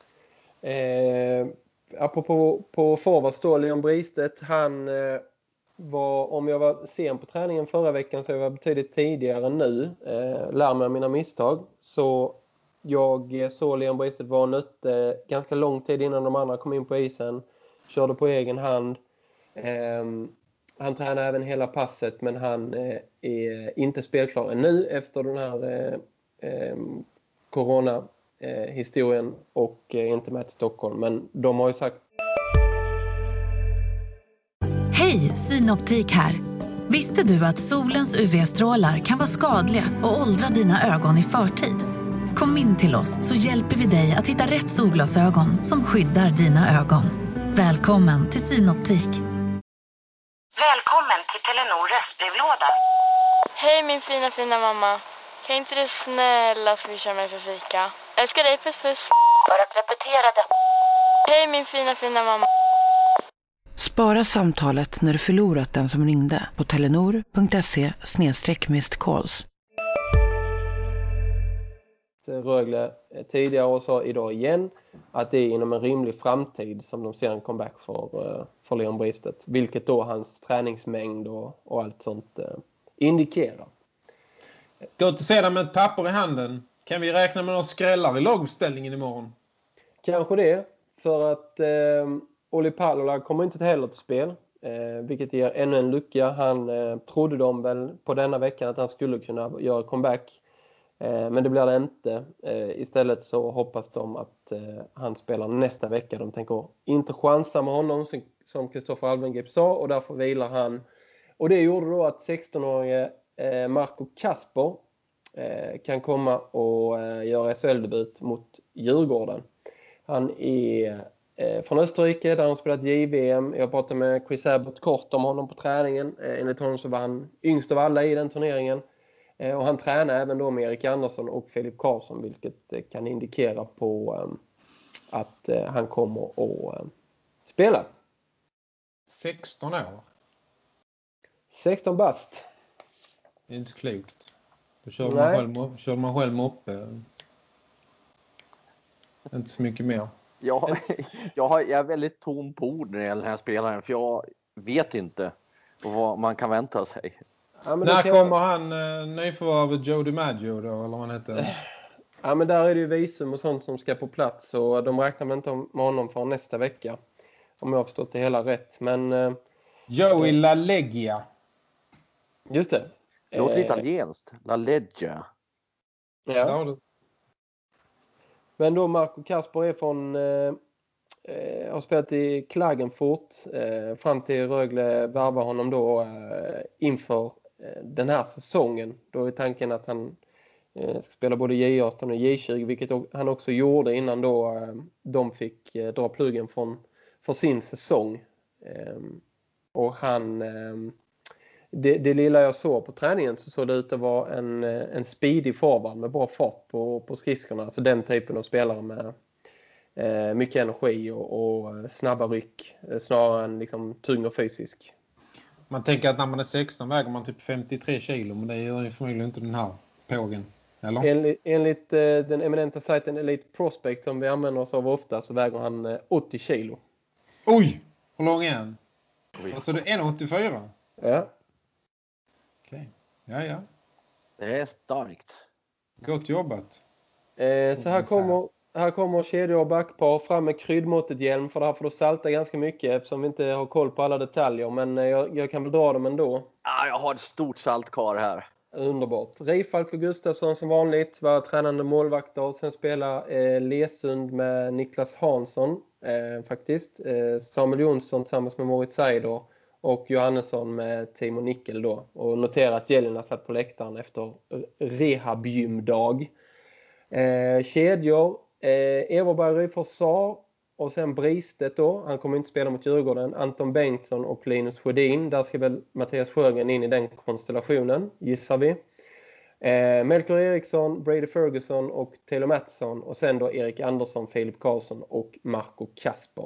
Eh... Apropå på forward står Leon Bristedt, han eh, var, om jag var sen på träningen förra veckan så jag var betydligt tidigare nu. Eh, lär mig av mina misstag. Så jag såg Leon Bristet var nötte ganska lång tid innan de andra kom in på isen. Körde på egen hand. Eh, han tränar även hela passet, men han eh, är inte spelklar ännu efter den här eh, eh, corona-historien eh, och eh, inte med till Stockholm. Men de har ju sagt... Hej, Synoptik här. Visste du att solens U V-strålar kan vara skadliga och åldra dina ögon i förtid? Kom in till oss så hjälper vi dig att hitta rätt solglasögon som skyddar dina ögon. Välkommen till Synoptik. Välkommen till Telenor röstbrevlåda. Hej min fina fina mamma. Kan inte du snälla swisha mig för fika? Älskar dig, puss puss. För att repetera det. Hej min fina fina mamma. Spara samtalet när du förlorat den som ringde på telenor punkt se slash missed calls. Rögle tidigare och sa idag igen att det är inom en rimlig framtid som de ser en comeback för, för Leon Bristet. Vilket då hans träningsmängd och, och allt sånt eh, indikerar. Gott att se dem med ett papper i handen. Kan vi räkna med några skrällar i laguppställningen imorgon? Kanske det. För att eh, Olli Pallola kommer inte heller till spel. Eh, vilket ger ännu en lucka. Han eh, trodde de väl på denna veckan att han skulle kunna göra comeback. Eh, men det blir det inte. Eh, istället så hoppas de att eh, han spelar nästa vecka. De tänker inte chansa med honom som Kristoffer Alvengrip sa. Och därför vilar han. Och det gjorde då att sexton-årige eh, Marco Kasper eh, kan komma och eh, göra S H L-debut mot Djurgården. Han är eh, från Österrike där han spelat J V M. Jag pratade med Chris Abbott kort om honom på träningen. Eh, enligt honom så var han yngst av alla i den turneringen. Eh, och han tränar även då med Erik Andersson och Filip Karlsson. Vilket eh, kan indikera på eh, att eh, han kommer att eh, spela. sexton år. sexton bast. Det är inte klokt. Då kör man själv, kör man själv moppe. Inte så mycket mer. Jag, jag, har, jag är väldigt tom på ord när det gäller den här spelaren. För jag vet inte vad man kan vänta sig. Ja, men när kan... kommer han eh, nyförvärvet Joe DiMaggio då? Eller vad han heter? Ja, men där är det ju visum och sånt som ska på plats. Och de räknar med inte med honom för nästa vecka. Om jag har förstått det hela rätt. Men... Eh, Joey La Leggia. Just det. Det låter eh, italienskt. La Leggia. Ja. Ja. Men då Marco Kasper är från... Eh, eh, har spelat i Klagenfurt. Eh, fram till Rögle värvar honom då eh, inför eh, den här säsongen. Då är tanken att han eh, ska spela både J arton och J tjugo. Vilket han också gjorde innan då eh, de fick eh, dra pluggen från, för sin säsong. Eh, och han... Eh, Det, det lilla jag såg på träningen så såg det ut att vara en, en speedy forward med bra fart på, på skridskorna. Alltså den typen av spelare med eh, mycket energi och, och snabba ryck snarare än liksom tung och fysisk. Man tänker att när man är sexton väger man typ femtiotre kilo, men det gör ju förmodligen inte den här pågen. Eller? Enligt, enligt eh, den eminenta sajten Elite Prospect som vi använder oss av ofta så väger han eh, åttio kilo. Oj! Hur lång är han? Alltså det är en åttiofyra? Ja. Okej, ja ja. Det är starkt. Gott jobbat. Eh, så här kommer, här kommer kedjor och backpar fram med kryddmåttet hjälm. För det här får du salta ganska mycket eftersom vi inte har koll på alla detaljer. Men eh, jag, jag kan väl dra dem ändå. Ah, jag har ett stort saltkar här. Underbart. Reifalk och Gustafsson som vanligt var tränande målvakter. Sen spelar eh, Lesund med Niklas Hansson eh, faktiskt. Eh, Samuel Jonsson tillsammans med Moritz Seider. Och Johannesson med Timo Nickel då. Och notera att Jelena satt på läktaren efter rehabgymdag. Eh, kedjor. Eh, Everberg Ryfors sa. Och sen Bristet då. Han kommer inte spela mot Djurgården. Anton Bengtsson och Linus Sjödin. Där ska väl Mattias Sjögren in i den konstellationen. Gissar vi. Eh, Melker Eriksson, Brady Ferguson och Taylor Mattsson. Och sen då Erik Andersson, Filip Karlsson och Marco Kasper.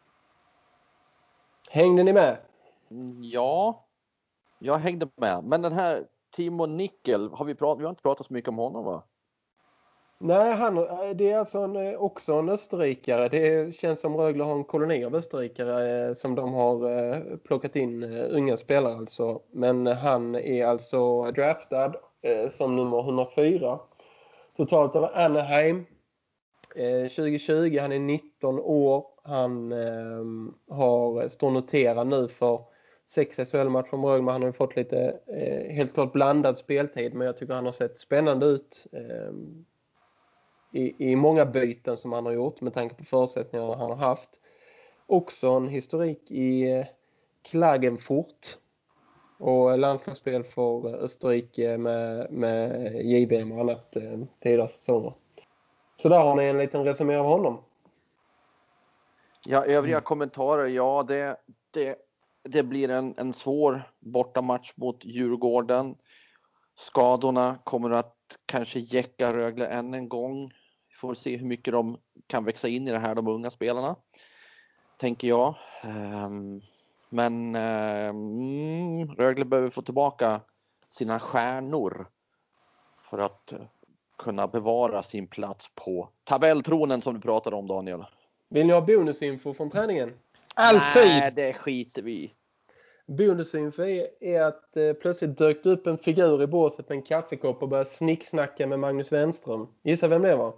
Hängde ni med? Ja, jag hängde med. Men den här Timo Nickel, har vi, prat- vi har inte pratat så mycket om honom va? Nej, han, det är alltså en, också en österrikare. Det känns som Rögle har en koloni av österrikare som de har plockat in unga spelare alltså. Men han är alltså draftad som nummer hundrafyra. Totalt av Anaheim tjugo tjugo. Han är nitton år. Han eh, har står noterad nu för sex S H L-matcher från Rögle. Han har fått lite eh, helt klart blandad speltid. Men jag tycker han har sett spännande ut eh, i, i många byten som han har gjort med tanke på förutsättningarna han har haft. Också en historik i eh, Klagenfurt. Och landslagsspel för Österrike med, med J B M och annat eh, tidigare säsonger. Så där har ni en liten resumé av honom. Ja, övriga mm. kommentarer. Ja, det, det, det blir en, en svår bortamatch mot Djurgården. Skadorna kommer att kanske jäcka Rögle än en gång. Vi får se hur mycket de kan växa in i det här, de unga spelarna. Tänker jag. Um, men um, Rögle behöver få tillbaka sina stjärnor för att kunna bevara sin plats på tabelltronen som du pratade om, Daniel. Vill ni ha bonusinfo från träningen? Alltid! Nej, det skiter vi. Bonusinfo är, är att eh, plötsligt dök upp en figur i båset med en kaffekopp och började snicksnacka med Magnus Wenström. Gissa vem det var?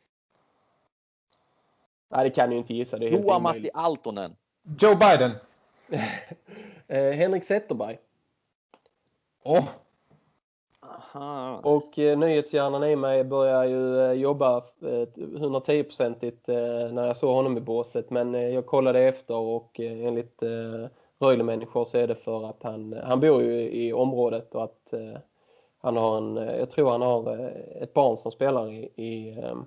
Nej, det kan ni ju inte gissa. Det är helt Joa Matti Altonen. Joe Biden. eh, Henrik Zetterberg. Åh! Oh. Aha. Och eh, nyhetshjärnan i mig börjar ju eh, jobba eh, hundratio procentigt eh, när jag såg honom i båset. Men eh, jag kollade efter och eh, enligt eh, Rögle-människor så är det för att han, han bor ju i området och att eh, han har en, jag tror han har eh, ett barn som spelar i, i, eh,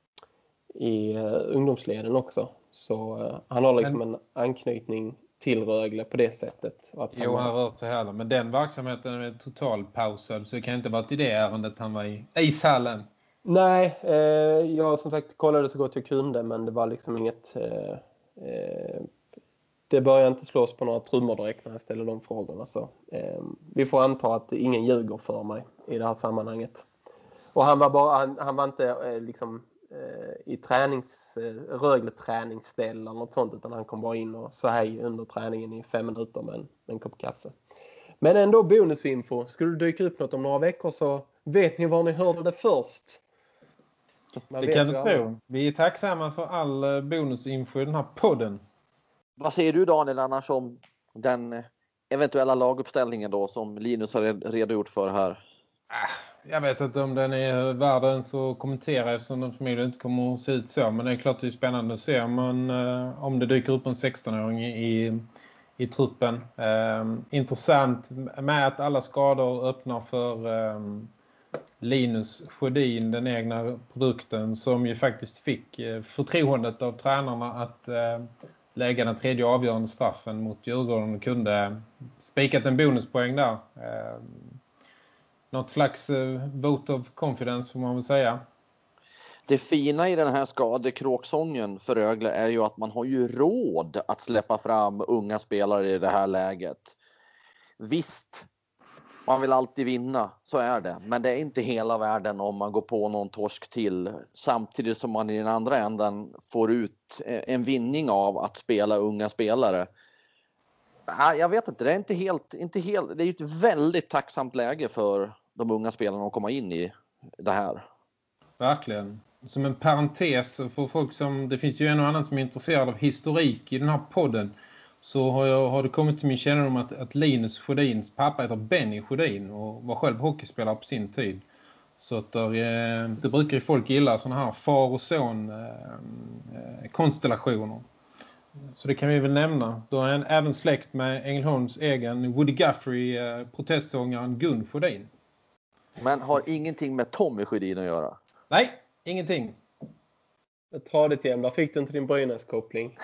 i eh, ungdomsleden också. Så eh, han har liksom men... en anknytning till Rögle på det sättet. Att jo, han rör sig heller. Men den verksamheten är totalpausad så det kan inte vara till det ärendet han var i ishallen. Nej, eh, jag som sagt kollade så gott jag kunde men det var liksom inget... Eh, eh, det börjar inte slås på några trummor direkt när jag ställer de frågorna. Så, eh, vi får anta att ingen ljuger för mig i det här sammanhanget. Och han var, bara, han, han var inte eh, liksom... i tränings Rögle träningsställ eller något sånt utan han kom bara in och så här under träningen i fem minuter med en, med en kopp kaffe. Men ändå bonusinfo. Skulle det dyka upp något om några veckor så vet ni var ni hörde det först. Man det kan du tro. Vi är tacksamma för all bonusinfo i den här podden. Vad säger du Daniel annars om den eventuella laguppställningen då som Linus har redogjort för här? Jag vet inte om den är världen så kommenterar eftersom den förmodligen inte kommer att se ut så. Men det är klart det är spännande att se man, eh, om det dyker upp en sexton-åring i, i truppen. Eh, intressant med att alla skador öppnar för eh, Linus Sjödin, den egna produkten som ju faktiskt fick eh, förtroendet av tränarna att eh, lägga den tredje avgörande straffen mot Djurgården och kunde spikat en bonuspoäng där. Eh, Något slags uh, vote of confidence får man väl säga. Det fina i den här skadekråksången för Rögle är ju att man har ju råd att släppa fram unga spelare i det här läget. Visst, man vill alltid vinna, så är det. Men det är inte hela världen om man går på någon torsk till. Samtidigt som man i den andra änden får ut en vinning av att spela unga spelare. Jag vet inte, det är inte helt, inte helt, det är ju ett väldigt tacksamt läge för de unga spelarna att komma in i det här. Verkligen. Som en parentes för folk som, det finns ju en och annan som är intresserad av historik i den här podden. Så har, jag, har det kommit till min kännedom att, att Linus Sjödins pappa heter Benny Sjödin och var själv hockeyspelare på sin tid. Så att där, det brukar ju folk gilla sådana här far och son eh, konstellationer. Så det kan vi väl nämna. Då är han även släkt med Ängelholms egen Woody Guthrie, eh, protestsångaren Gun Sjödin. Men har ingenting med Tommy Sjödin att göra? Nej, ingenting. Jag tar det igen, där fick du inte din Brynäs-koppling.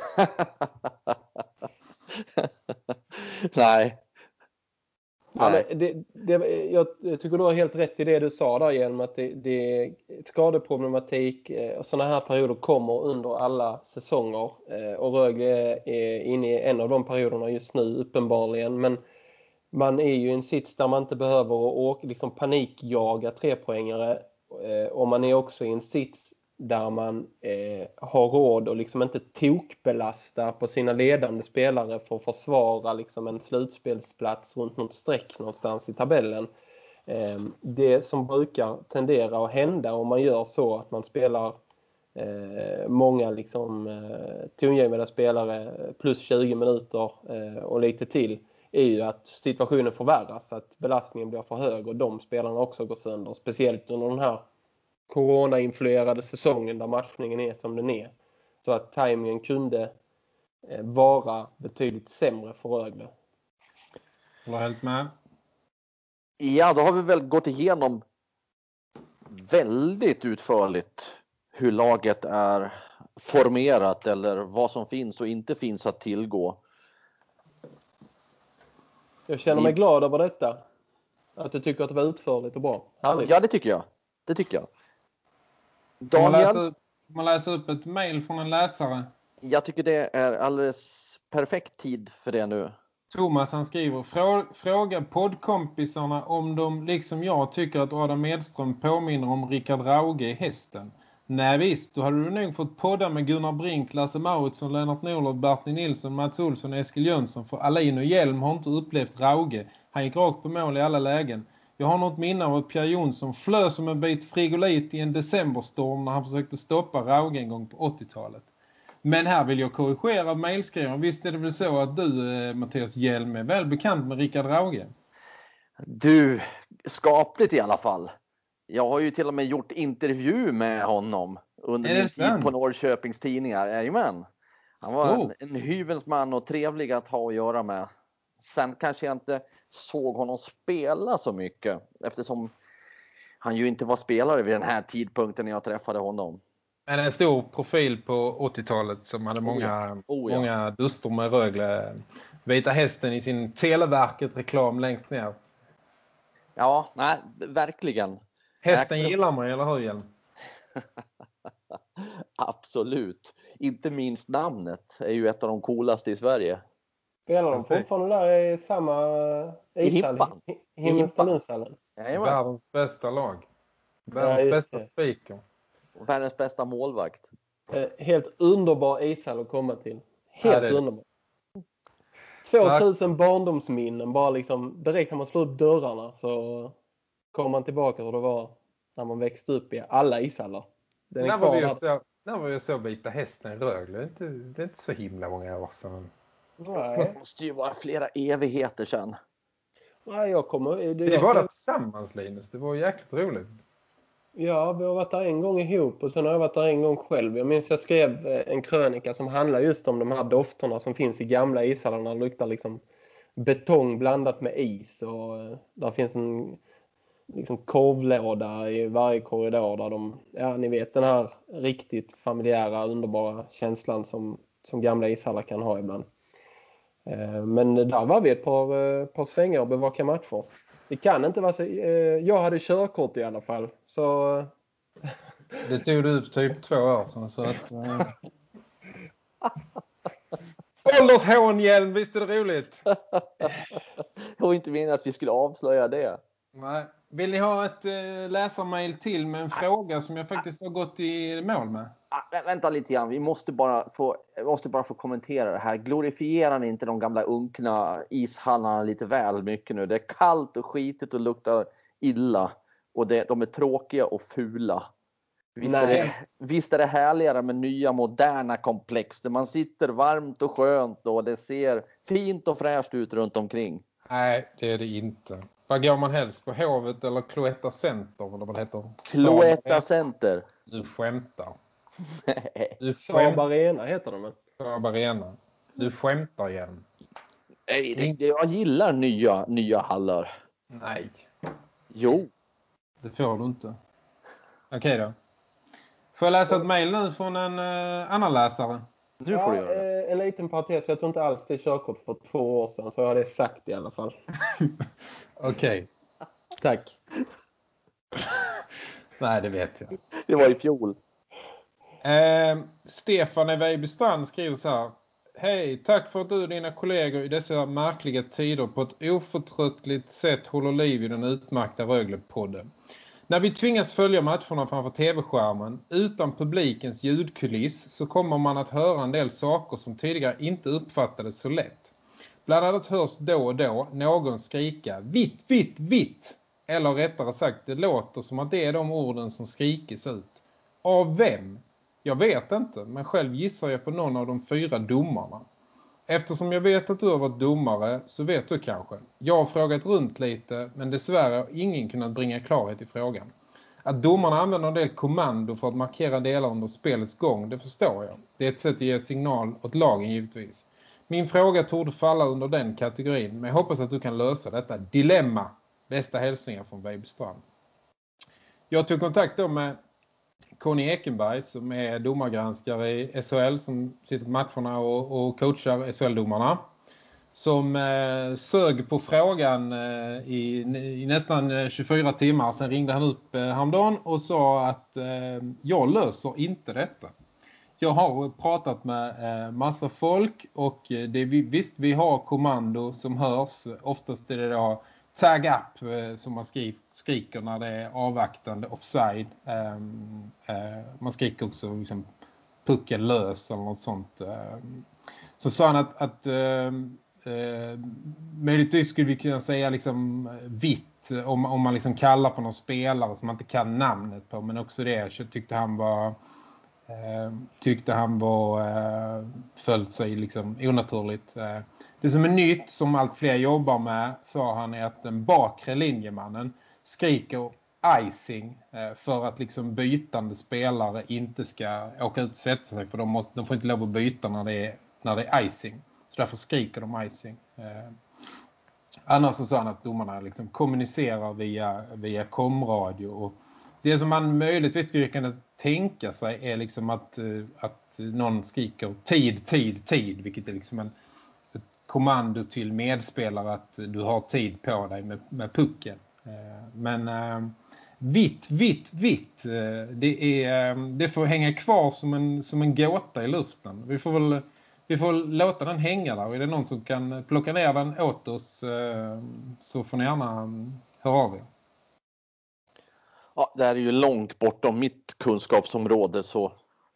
Nej. Ja, men det, det, jag tycker du har helt rätt i det du sa där genom att det, det skadeproblematik och sådana här perioder kommer under alla säsonger och Rögle är inne i en av de perioderna just nu uppenbarligen, men man är ju i en sits där man inte behöver åka, liksom panikjaga trepoängare Eh, och man är också i en sits där man eh, har råd och liksom inte tokbelasta på sina ledande spelare för att försvara liksom en slutspelsplats runt något streck någonstans i tabellen. Eh, det som brukar tendera att hända om man gör så att man spelar eh, många liksom, eh, tongivande spelare plus tjugo minuter eh, och lite till, är ju att situationen förvärras, att belastningen blir för hög och de spelarna också går sönder. Speciellt under den här corona-influerade säsongen där matchningen är som den är. Så att tajmingen kunde vara betydligt sämre för Rögle. Håller helt med. Ja, då har vi väl gått igenom väldigt utförligt hur laget är formerat eller vad som finns och inte finns att tillgå. Jag känner mig glad över detta. Att du tycker att det var utförligt och bra. Härligt. Ja, det tycker jag. Det tycker jag. Daniel? Man Daniel? Man läser upp ett mejl från en läsare. Jag tycker det är alldeles perfekt tid för det nu. Thomas han skriver: Frå, fråga poddkompisarna om de liksom jag tycker att Adam Edström påminner om Rickard Rauge i Hästen. Nej visst, då hade du nog fått podda med Gunnar Brink, Lasse Mauritsson, Lennart Norlöf, Bertil Nilsson, Mats Olsson och Eskil Jönsson. För Alin och Hjelm har inte upplevt Rauge. Han gick rakt på mål i alla lägen. Jag har något minne av att Pierre Jonsson flög som en bit frigolit i en decemberstorm när han försökte stoppa Rauge en gång på åttiotalet. Men här vill jag korrigera mejlskrivaren. Visst är det väl så att du, Mattias Hjelm, är väl bekant med Rickard Rauge? Du, skapligt i alla fall. Jag har ju till och med gjort intervju med honom under min tid på Norrköpings tidningar. Jajamän. Han var en, en hyvens man och trevlig att ha att göra med. Sen kanske jag inte såg honom spela så mycket eftersom han ju inte var spelare vid den här tidpunkten när jag träffade honom. Men en stor profil på åttiotalet som hade många, oh ja. Oh ja. många dustor med Rögle. Vita Hästen i sin Televerket-reklam längst ner. Ja, nej, verkligen. Hästen Äk- gillar man, eller hur, Hjelm? Absolut. Inte minst namnet är ju ett av de coolaste i Sverige. Spelar de fortfarande där i samma ishall? I Himmelstalundshallen. Världens bästa lag. Världens ja, bästa speaker. Världens bästa målvakt. Helt underbar ishall att komma till. Helt ja, underbar. tvåtusen barndomsminnen. Bara liksom, direkt kan man slå upp dörrarna så kommer man tillbaka hur det var när man växte upp i alla ishallar. Den när, var vi så, när var vi så Vita Hästen i Rögle? Det är, inte, det är inte så himla många år sedan. Nej. Det måste ju vara flera evigheter sedan. Nej, jag kommer... Det, det var där tillsammans, Linus. Det var jäkligt roligt. Ja, vi har varit där en gång ihop och sen har jag varit där en gång själv. Jag minns jag skrev en krönika som handlar just om de här dofterna som finns i gamla ishallarna. Det luktar liksom betong blandat med is och där finns en liksom korvlåda i varje korridor där de, ja ni vet den här riktigt familjära, underbara känslan som, som gamla ishallar kan ha ibland. Men där var vi ett par, par svängar och bevaka matcher. Det kan inte vara så... Jag hade körkort i alla fall. Så... Det tog du typ två år sedan. Så att... Åldershån, Hjelm, visst är det roligt? Jag var inte meningen att vi skulle avslöja det. Nej. Vill ni ha ett äh, läsarmail till med en fråga som jag faktiskt har gått i mål med? Ah, vänta lite grann, vi måste bara få, måste bara få kommentera det här. Glorifierar ni inte de gamla unkna ishallarna lite väl mycket nu? Det är kallt och skitigt och luktar illa. Och det, de är tråkiga och fula. Visst är, det, visst är det härligare med nya moderna komplex där man sitter varmt och skönt och det ser fint och fräscht ut runt omkring. Nej, det är det inte. Vad går man helst på Hovet eller Cloetta Center? Eller vad det heter? Cloetta Center. Du skämtar. Du Saab Arena heter de. Saab Arena. Du skämtar igen. Nej, det, det, jag gillar nya, nya hallar. Nej. Jo. Det får du inte. Okej okay då. Får jag läsa ett mejl nu från en uh, annan läsare? Nu får du göra det. En liten parentes. Jag tror inte alls det är körkort för två år sedan. Så jag har det sagt i alla fall. Okej. Okay. Tack. Nej, det vet jag. Det var i fjol. Eh, Stefan i Vejbystrand skriver så här: hej, tack för att du och dina kollegor i dessa märkliga tider på ett oförtröttligt sätt håller liv i den utmärkta Rögle-podden. När vi tvingas följa matcherna framför tv-skärmen utan publikens ljudkuliss så kommer man att höra en del saker som tidigare inte uppfattades så lätt. Bland annat hörs då och då någon skrika vitt, vitt, vitt. Eller rättare sagt, det låter som att det är de orden som skrikes ut. Av vem? Jag vet inte, men själv gissar jag på någon av de fyra domarna. Eftersom jag vet att du har varit domare så vet du kanske. Jag har frågat runt lite, men dessvärre har ingen kunnat bringa klarhet i frågan. Att domarna använder en del kommando för att markera delar under spelets gång, det förstår jag. Det är ett sätt att ge signal åt lagen givetvis. Min fråga torde falla under den kategorin, men jag hoppas att du kan lösa detta dilemma. Bästa hälsningar från Vejbystrand. Jag tog kontakt då med Conny Ekenberg som är domargranskare i S H L som sitter på matcherna och, och coachar S H L-domarna. Som eh, sög på frågan eh, i, i nästan tjugofyra timmar. Sen ringde han upp eh, häromdagen och sa att eh, jag löser inte detta. Jag har pratat med eh, massa folk och det, vi, visst vi har kommando som hörs. Oftast är det då tag up eh, som man skri- skriker när det är avvaktande offside. Eh, eh, man skriker också liksom, pucken lös eller något sånt. Eh. Så sa han att, att eh, eh, möjligtvis skulle vi kunna säga liksom vitt om, om man liksom kallar på någon spelare som man inte kan namnet på. Men också det så tyckte han var Eh, tyckte han var eh, följt sig liksom onaturligt. Eh, det som är nytt som allt fler jobbar med, sa han, är att den bakre linjemannen skriker icing eh, för att liksom bytande spelare inte ska åka ut och sätta sig, för de, måste, de får inte lov att byta när det är, när det är icing. Så därför skriker de icing. Eh, annars så sa han att domarna liksom kommunicerar via, via komradio, och det som man möjligtvis skulle kunna tänka sig är liksom att, att någon skriker tid, tid, tid. Vilket är liksom en, ett kommando till medspelare att du har tid på dig med, med pucken. Men äh, vitt, vitt, vitt. Det, är, det får hänga kvar som en, som en gåta i luften. Vi får väl vi får låta den hänga där. Och är det någon som kan plocka ner den åt oss så får ni gärna höra av er. Ja, det här är ju långt bortom mitt kunskapsområde, så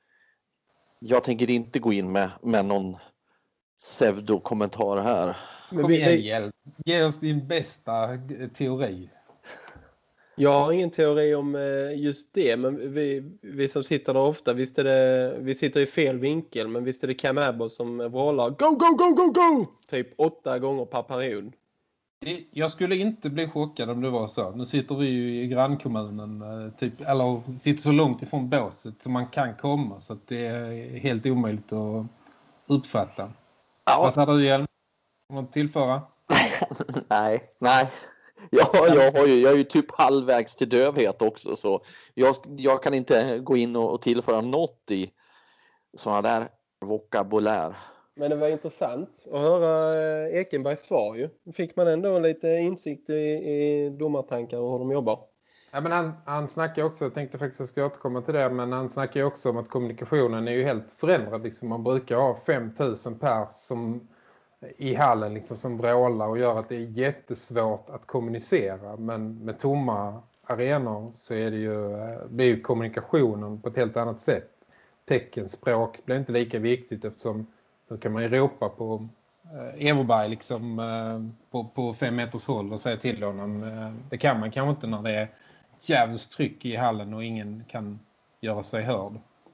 jag tänker inte gå in med, med någon pseudokommentar här. Men Kom igen, hjälp. Ge oss din bästa teori. Jag har ingen teori om just det, men vi, vi som sitter där ofta, visst är det, vi sitter i fel vinkel, men visst är det Cam Abbott som vrålar go, go, go, go, go! Typ åtta gånger per period. Jag skulle inte bli chockad om det var så. Nu sitter vi ju i grannkommunen typ, eller sitter så långt ifrån båset som man kan komma, så att det är helt omöjligt att uppfatta. Ja. Vad sa du, Hjelm? Något tillföra? nej, nej. Ja, jag, har ju, jag är ju typ halvvägs till dövhet också, så jag, jag kan inte gå in och, och tillföra något i sådana där vokabulär. Men det var intressant att höra Ekenbergs svar ju. Fick man ändå lite insikt i, i domartankar och hur de jobbar. Ja, men han, han snackar också, jag tänkte faktiskt att jag ska återkomma till det, men han snackar också om att kommunikationen är ju helt förändrad. Liksom man brukar ha fem tusen pers som, i hallen liksom, som vrålar och gör att det är jättesvårt att kommunicera. Men med tomma arenor så är det ju, blir ju kommunikationen på ett helt annat sätt. Teckenspråk blir inte lika viktigt, eftersom då kan man ju ropa på eh, Everberg liksom, eh, på, på fem meters håll och säga till honom. Eh, det kan man kanske inte när det är ett jävligt tryck i hallen och ingen kan göra sig hörd.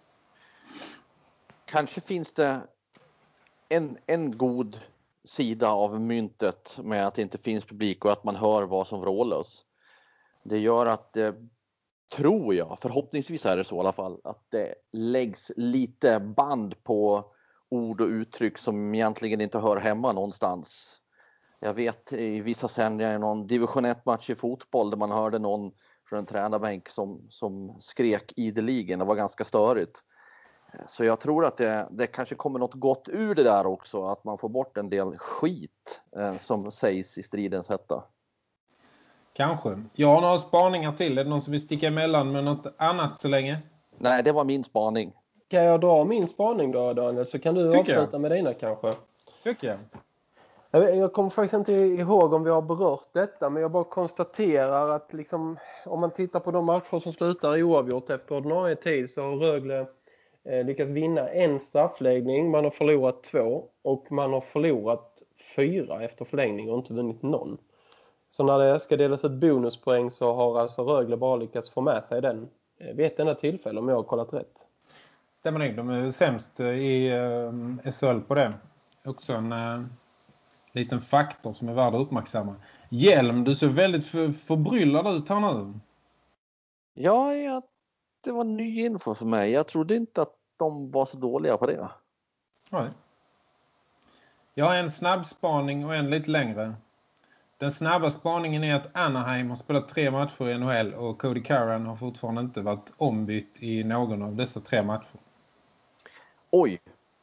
Kanske finns det en, en god sida av myntet med att det inte finns publik och att man hör vad som vrålas. Det gör att det, tror jag, förhoppningsvis är det så i alla fall, att det läggs lite band på ord och uttryck som egentligen inte hör hemma någonstans. Jag vet i vissa sändningar i någon division ett-match i fotboll där man hörde någon från en tränarbänk som, som skrek ideligen. Det var ganska störigt. Så jag tror att det, det kanske kommer något gott ur det där också. Att man får bort en del skit eh, som sägs i stridens hetta. Kanske. Jag har några spaningar till. Är det någon som vill sticka emellan med något annat så länge? Nej, det var min spaning. Kan jag dra min spaning då, Daniel? Så kan du Tycker avsluta jag. med dina kanske. Tycker jag. Jag kommer faktiskt inte ihåg om vi har berört detta, men jag bara konstaterar att liksom, om man tittar på de matcher som slutar oavgjort efter ordinarie tid, så har Rögle eh, lyckats vinna en straffläggning, man har förlorat två och man har förlorat fyra efter förlängning och inte vunnit någon. Så när det ska delas ut bonuspoäng så har alltså Rögle bara lyckats få med sig den vid ett enda tillfälle, om jag har kollat rätt. Stämmer nog, de är sämst i eh, S H L på det. Också en eh, liten faktor som är värd att uppmärksamma. Hjelm, du ser väldigt för, förbryllad ut här nu. Ja, ja, det var ny info för mig. Jag trodde inte att de var så dåliga på det. Nej. Jag har en snabbspaning och en lite längre. Den snabba spaningen är att Anaheim har spelat tre matcher i N H L och Cody Curran har fortfarande inte varit ombytt i någon av dessa tre matcher. Oj.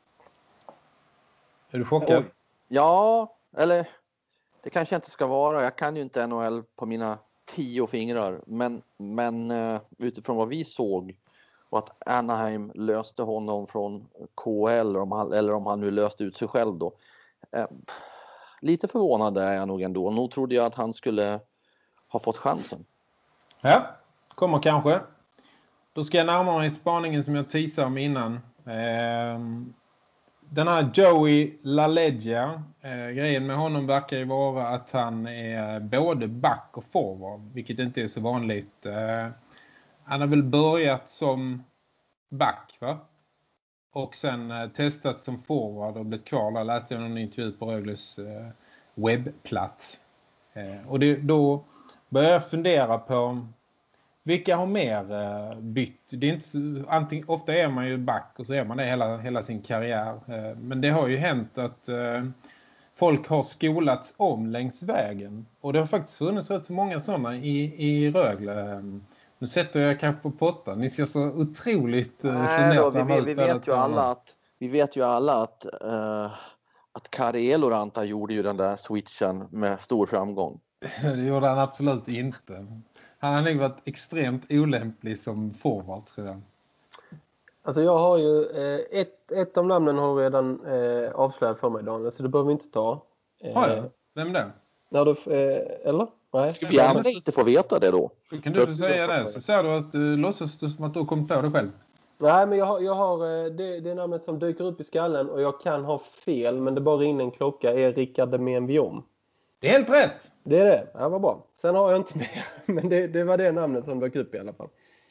Är du chockad? Oj. Ja, eller det kanske inte ska vara. Jag kan ju inte N H L på mina tio fingrar. Men, men utifrån vad vi såg och att Anaheim löste honom från K L eller om han, eller om han nu löste ut sig själv då. Eh, lite förvånad är jag nog ändå. Nog trodde jag att han skulle ha fått chansen. Ja, kommer kanske. Då ska jag närma mig spaningen som jag teasade om innan. Eh, den här Joey LaLeggia, eh, grejen med honom verkar ju vara att han är både back och forward, vilket inte är så vanligt. Eh, han har väl börjat som back, va? Och sen eh, testat som forward och blivit kvar. Där läste jag någon intervju på Rögles eh, webbplats. Eh, och det, då börjar jag fundera på vilka har mer eh, bytt. Det är inte, antingen, ofta är man ju back och så är man det hela, hela sin karriär. Eh, men det har ju hänt att eh, folk har skolats om längs vägen. Och det har faktiskt funnits rätt så många sådana i, i Rögle. Nu sätter jag kanske på pottan. Ni ser så otroligt eh, Nej, då, vi, vi, vi, vet ju alla att, vi vet ju alla att, uh, att Kari Eloranta gjorde ju den där switchen med stor framgång. Det gjorde han absolut inte. Han har nog varit extremt olämplig som forward, tror jag. Alltså jag har ju eh, ett, ett av namnen har redan eh, avslöjat för mig, Daniel, så det behöver vi inte ta. Eh, har jag? Vem det? När du, eh, eller? Nej. Ska vi andra inte få veta det då? Då kan du få säga det. Så säger du att du låtsas som att du kommer på det själv. Nej, men jag har, jag har det, det namnet som dyker upp i skallen och jag kan ha fel, men det bara rinner en klocka, är Rickard Demén-Viom. Det är helt rätt! Det är det, ja, vad bra. Sen har jag inte mer, men det, det var det namnet som dök upp i alla fall.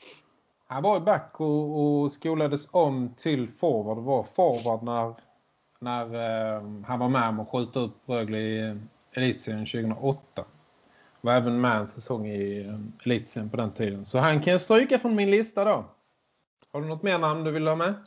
Han var back och, och skolades om till forward. Det var forward när, när eh, han var med om att skjuta upp Rögle i Elitserien tjugohundraåtta. Var även med en säsong i eh, Elitserien på den tiden. Så han kan stryka från min lista då. Har du något mer namn du vill ha med?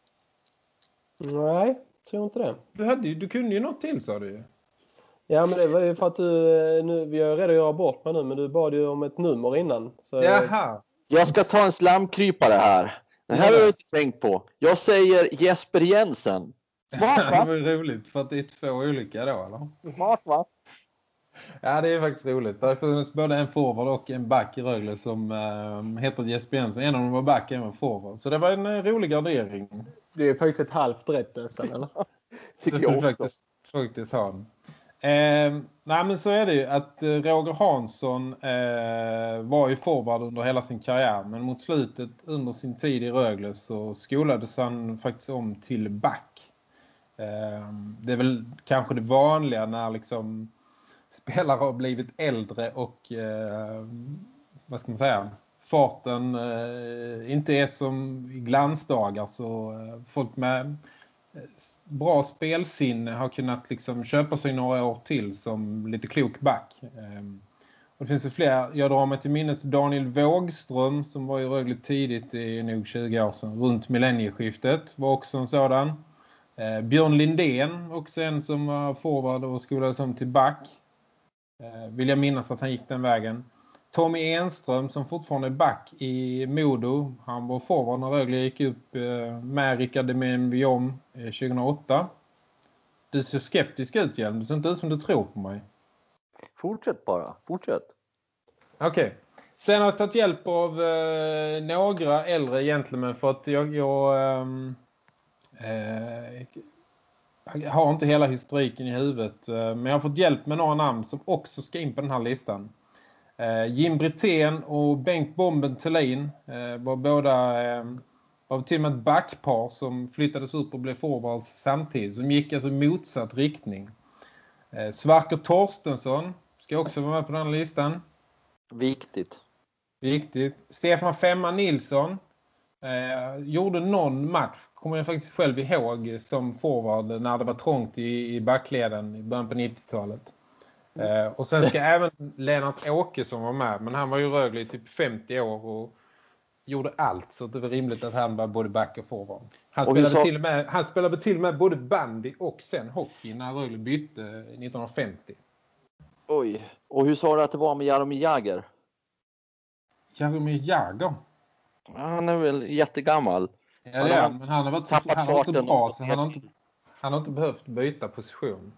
Nej, tror inte det. Du, hade, du kunde ju något till, sa du ju. Ja, men det var ju för att du, nu, vi är redan att göra bort mig nu, men du bad ju om ett nummer innan. Så... Jaha. Jag ska ta en slamkrypare här. Det här har jag inte tänkt på. Jag säger Jesper Jensen. Smart, va? Det var ju roligt för att det är två olika då, eller? Smart, va? Ja, det är faktiskt roligt. Det har funnits både en forward och en back i Rögle som äh, heter Jesper Jensen. En av dem var back, en var forward. Så det var en äh, rolig gardering. Det är faktiskt ett halvt rätt nästan, eller? Tycker jag också. Faktiskt, faktiskt ha den. Eh, nej, men så är det ju att eh, Roger Hansson eh, var ju forward under hela sin karriär, men mot slutet under sin tid i Rögle så skolades han faktiskt om till back. Eh, det är väl kanske det vanliga när liksom spelare har blivit äldre och eh, vad ska man säga, farten eh, inte är som i glansdagar, så eh, folk med bra spelsinne har kunnat liksom köpa sig några år till som lite klok back. Och det finns ju fler. Jag drar mig till minnes Daniel Wågström som var i Rögle tidigt, i nog tjugo år sedan, runt millennieskiftet, var också en sådan. Eh, Björn Lindén, också en som var forward och skolades om till back. Eh, vill jag minnas att han gick den vägen. Tommy Enström som fortfarande är back i Modo. Han var forward när Rögle gick upp eh, med Rickard Demén-Viom eh, tjugohundraåtta. Du ser skeptisk ut, Hjelm. Du ser inte ut som du tror på mig. Fortsätt bara, fortsätt. Okej. Okay. Sen har jag tagit hjälp av eh, några äldre gentlemen för att jag, jag eh, eh, Jag har inte hela historiken i huvudet, men jag har fått hjälp med några namn som också ska in på den här listan. Jim Brithén och Bengt Bomben Thelin var båda var till och med ett backpar som flyttades upp och blev forwards samtidigt, som gick alltså i motsatt riktning. Sverker Torstensson ska också vara med på den här listan. Viktigt. Viktigt. Stefan Femma Nilsson eh, gjorde någon match, kommer jag faktiskt själv ihåg, som forward när det var trångt i, i backleden i början på nittiotalet. Eh, och sen ska även Lennart Åkesson vara med, men han var ju Rögle i typ femtio år och gjorde allt, så det var rimligt att han var både back och forward. Han spelade, sa... till och med, han spelade till och med både bandy och sen hockey när Rögle bytte nittonhundrafemtio. Oj, och hur sa du att det var med Jaromir Jagr? Jaromir Jagr? Han är väl jättegammal. Ja, det är han, men han har varit tappat han har inte bra, så han har inte, han har inte behövt byta position.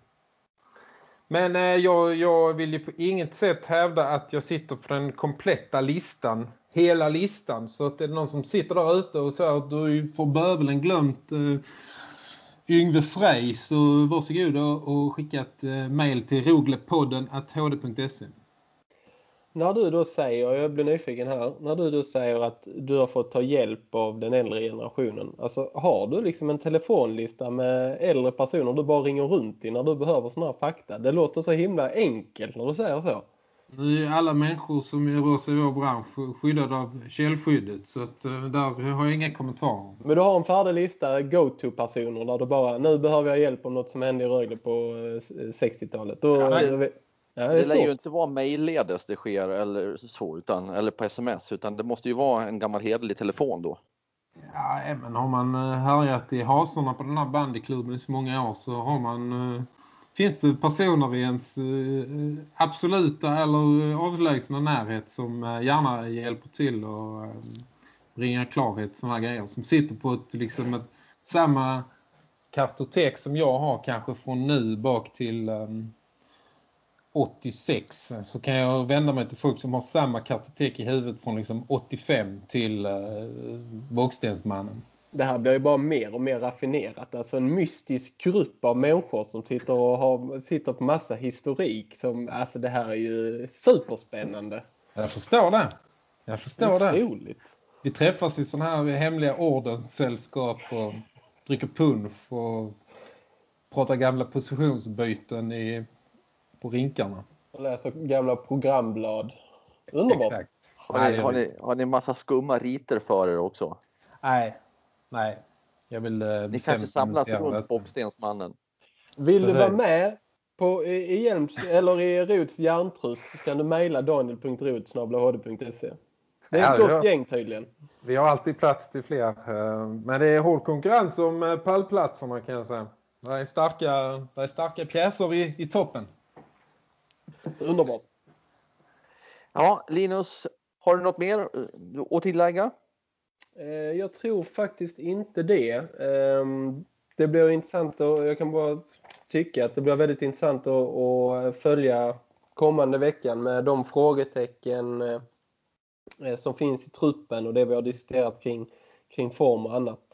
Men eh, jag, jag vill ju på inget sätt hävda att jag sitter på den kompletta listan, hela listan. Så att det är någon som sitter där ute och säger att du får bövelen glömt eh, Yngve Frey, så varsågod och, och skicka ett eh, mail till roglepodden at h d punkt se. När du då säger, jag blir nyfiken här, när du då säger att du har fått ta hjälp av den äldre generationen, alltså har du liksom en telefonlista med äldre personer du bara ringer runt i när du behöver sådana här fakta? Det låter så himla enkelt när du säger så. Nu är alla människor som rör sig i vår bransch skyddade av källskyddet, så att, där har jag inga kommentarer. Men du har en färdig lista go-to-personer där du bara, nu behöver jag hjälp om något som hände i Rögle på sextiotalet. Då, ja, det, ja, det, det lär ju inte vara mejlledes det sker eller så, utan, eller på sms, utan det måste ju vara en gammal hederlig telefon då. Ja, men har man härjat i hasorna på den här bandyklubben i så många år, så har man... Finns det personer i ens absoluta eller avlägsna närhet som gärna hjälper till och bringa klarhet sådana här grejer, som sitter på ett, liksom ett, samma kartotek som jag har kanske från nu bak till um, åttiosex, så kan jag vända mig till folk som har samma kartotek i huvudet från liksom åttiofem till uh, Vågstensmannen. Det här blir ju bara mer och mer raffinerat. Alltså en mystisk grupp av människor som sitter och har, sitter på massa historik. Som, alltså det här är ju superspännande. Jag förstår det. Jag förstår det. Otroligt. Vi träffas i sådana här hemliga ordenssällskap och dricker punsch och pratar gamla positionsbyten i, på rinkarna. Och läser gamla programblad. Underbart. Exakt. Har ni, har ni, har ni massa skumma riter för er också? Nej. Nej, jag vill uh, ni kanske samlas runt Bobbstensmannen. Vill du vara med på, i, i Hjälms eller i Rots hjärntrust, så kan du mejla daniel punkt rot snabel-a h d punkt se. Det är ett ja, gott gäng tydligen. Vi har alltid plats till fler. Men det är hård konkurrens om pallplatserna, kan jag säga. Det är starka, det är starka pjäser i, i toppen. Underbart. Ja, Linus, har du något mer att tillägga? Jag tror faktiskt inte det. Det blir intressant, och jag kan bara tycka att det blir väldigt intressant att följa kommande veckan med de frågetecken som finns i truppen och det vi har diskuterat kring, kring form och annat.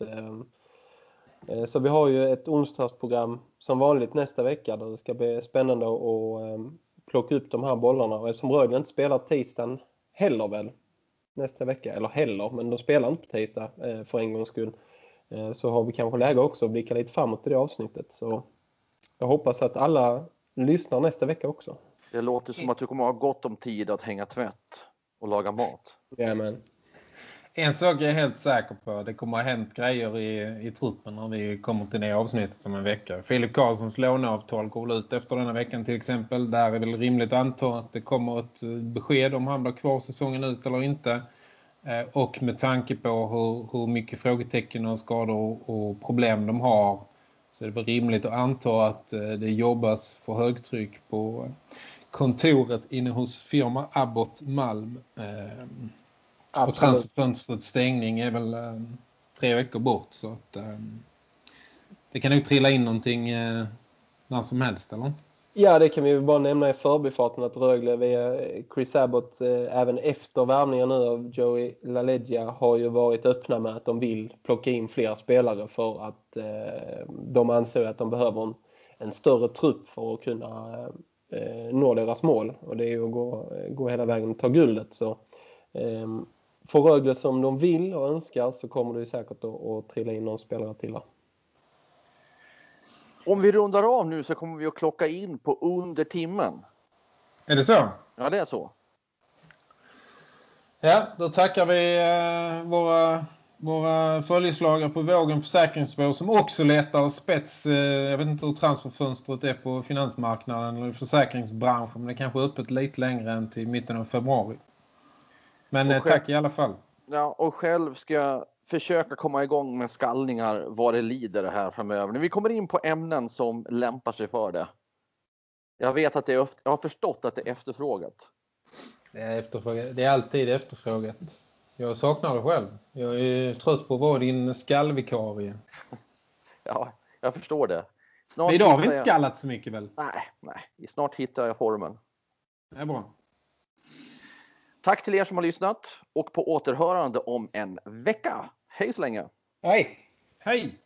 Så vi har ju ett onsdagsprogram som vanligt nästa vecka där det ska bli spännande att plocka upp de här bollarna. Och eftersom Rögle inte spelar tisdagen heller väl nästa vecka, eller heller, men de spelar inte på tisdag för en gångs skull, så har vi kanske läge också att blicka lite framåt i det avsnittet. Så jag hoppas att alla lyssnar nästa vecka också. Det låter som att du kommer att ha gott om tid att hänga tvätt och laga mat. Jajamän. En sak är jag helt säker på, det kommer att ha hänt grejer i, i truppen när vi kommer till det avsnittet om en vecka. Filip Karlssons låneavtal går ut efter denna veckan till exempel. Där är väl rimligt att anta att det kommer ett besked om han blir kvar säsongen ut eller inte. Och med tanke på hur, hur mycket frågetecken och skador och problem de har, så är det väl rimligt att anta att det jobbas för högtryck på kontoret inne hos firma Abbott Malm. Absolut. Och transferfönstrets stängning är väl eh, tre veckor bort, så att eh, det kan nog trilla in någonting eh, när som helst, eller? Ja, det kan vi bara nämna i förbifarten att Rögle via Chris Abbott eh, även efter värvningen nu av Joey LaLeggia har ju varit öppna med att de vill plocka in fler spelare för att eh, de anser att de behöver en, en större trupp för att kunna eh, nå deras mål. Och det är ju att gå, gå hela vägen och ta guldet. Så eh, för Rögle som de vill och önskar så kommer det ju säkert att, att trilla in någon spelare till där. Om vi rundar av nu så kommer vi att klocka in på under timmen. Är det så? Ja, det är så. Ja, då tackar vi eh, våra, våra följeslagare på Vågen Försäkringsbyrå som också letar spets. Eh, jag vet inte hur transferfönstret är på finansmarknaden eller försäkringsbranschen. Men det kanske är öppet lite längre än till mitten av februari. Men eh, tack i alla fall. Ja, och själv ska jag försöka komma igång med skallningar vad det lider här framöver. När vi kommer in på ämnen som lämpar sig för det. Jag vet att det är, jag har förstått att det är efterfrågat. Det är, efterfrågat. Det är alltid efterfrågat. Jag saknar det själv. Jag är trött på att vara din skallvikarie. Ja, jag förstår det. Snart idag har vi jag... inte skallat så mycket väl? Nej, nej. Snart hittar jag formen. Det är bra. Tack till er som har lyssnat och på återhörande om en vecka. Hej så länge. Hej. Hej.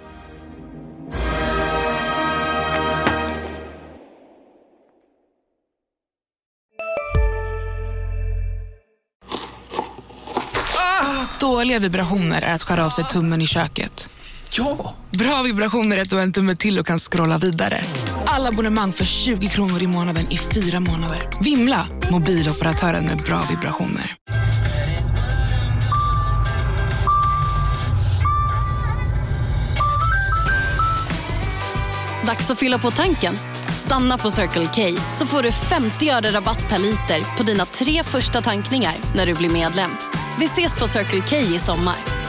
Ah, dåliga vibrationer är att skära av sig tummen i köket. Ja! Bra vibrationer är att du har en tumme till och kan scrolla vidare. Alla abonnemang för tjugo kronor i månaden i fyra månader. Vimla! Mobiloperatören med bra vibrationer. Dags att fylla på tanken. Stanna på Circle K så får du femtio öre rabatt per liter på dina tre första tankningar när du blir medlem. Vi ses på Circle K i sommar.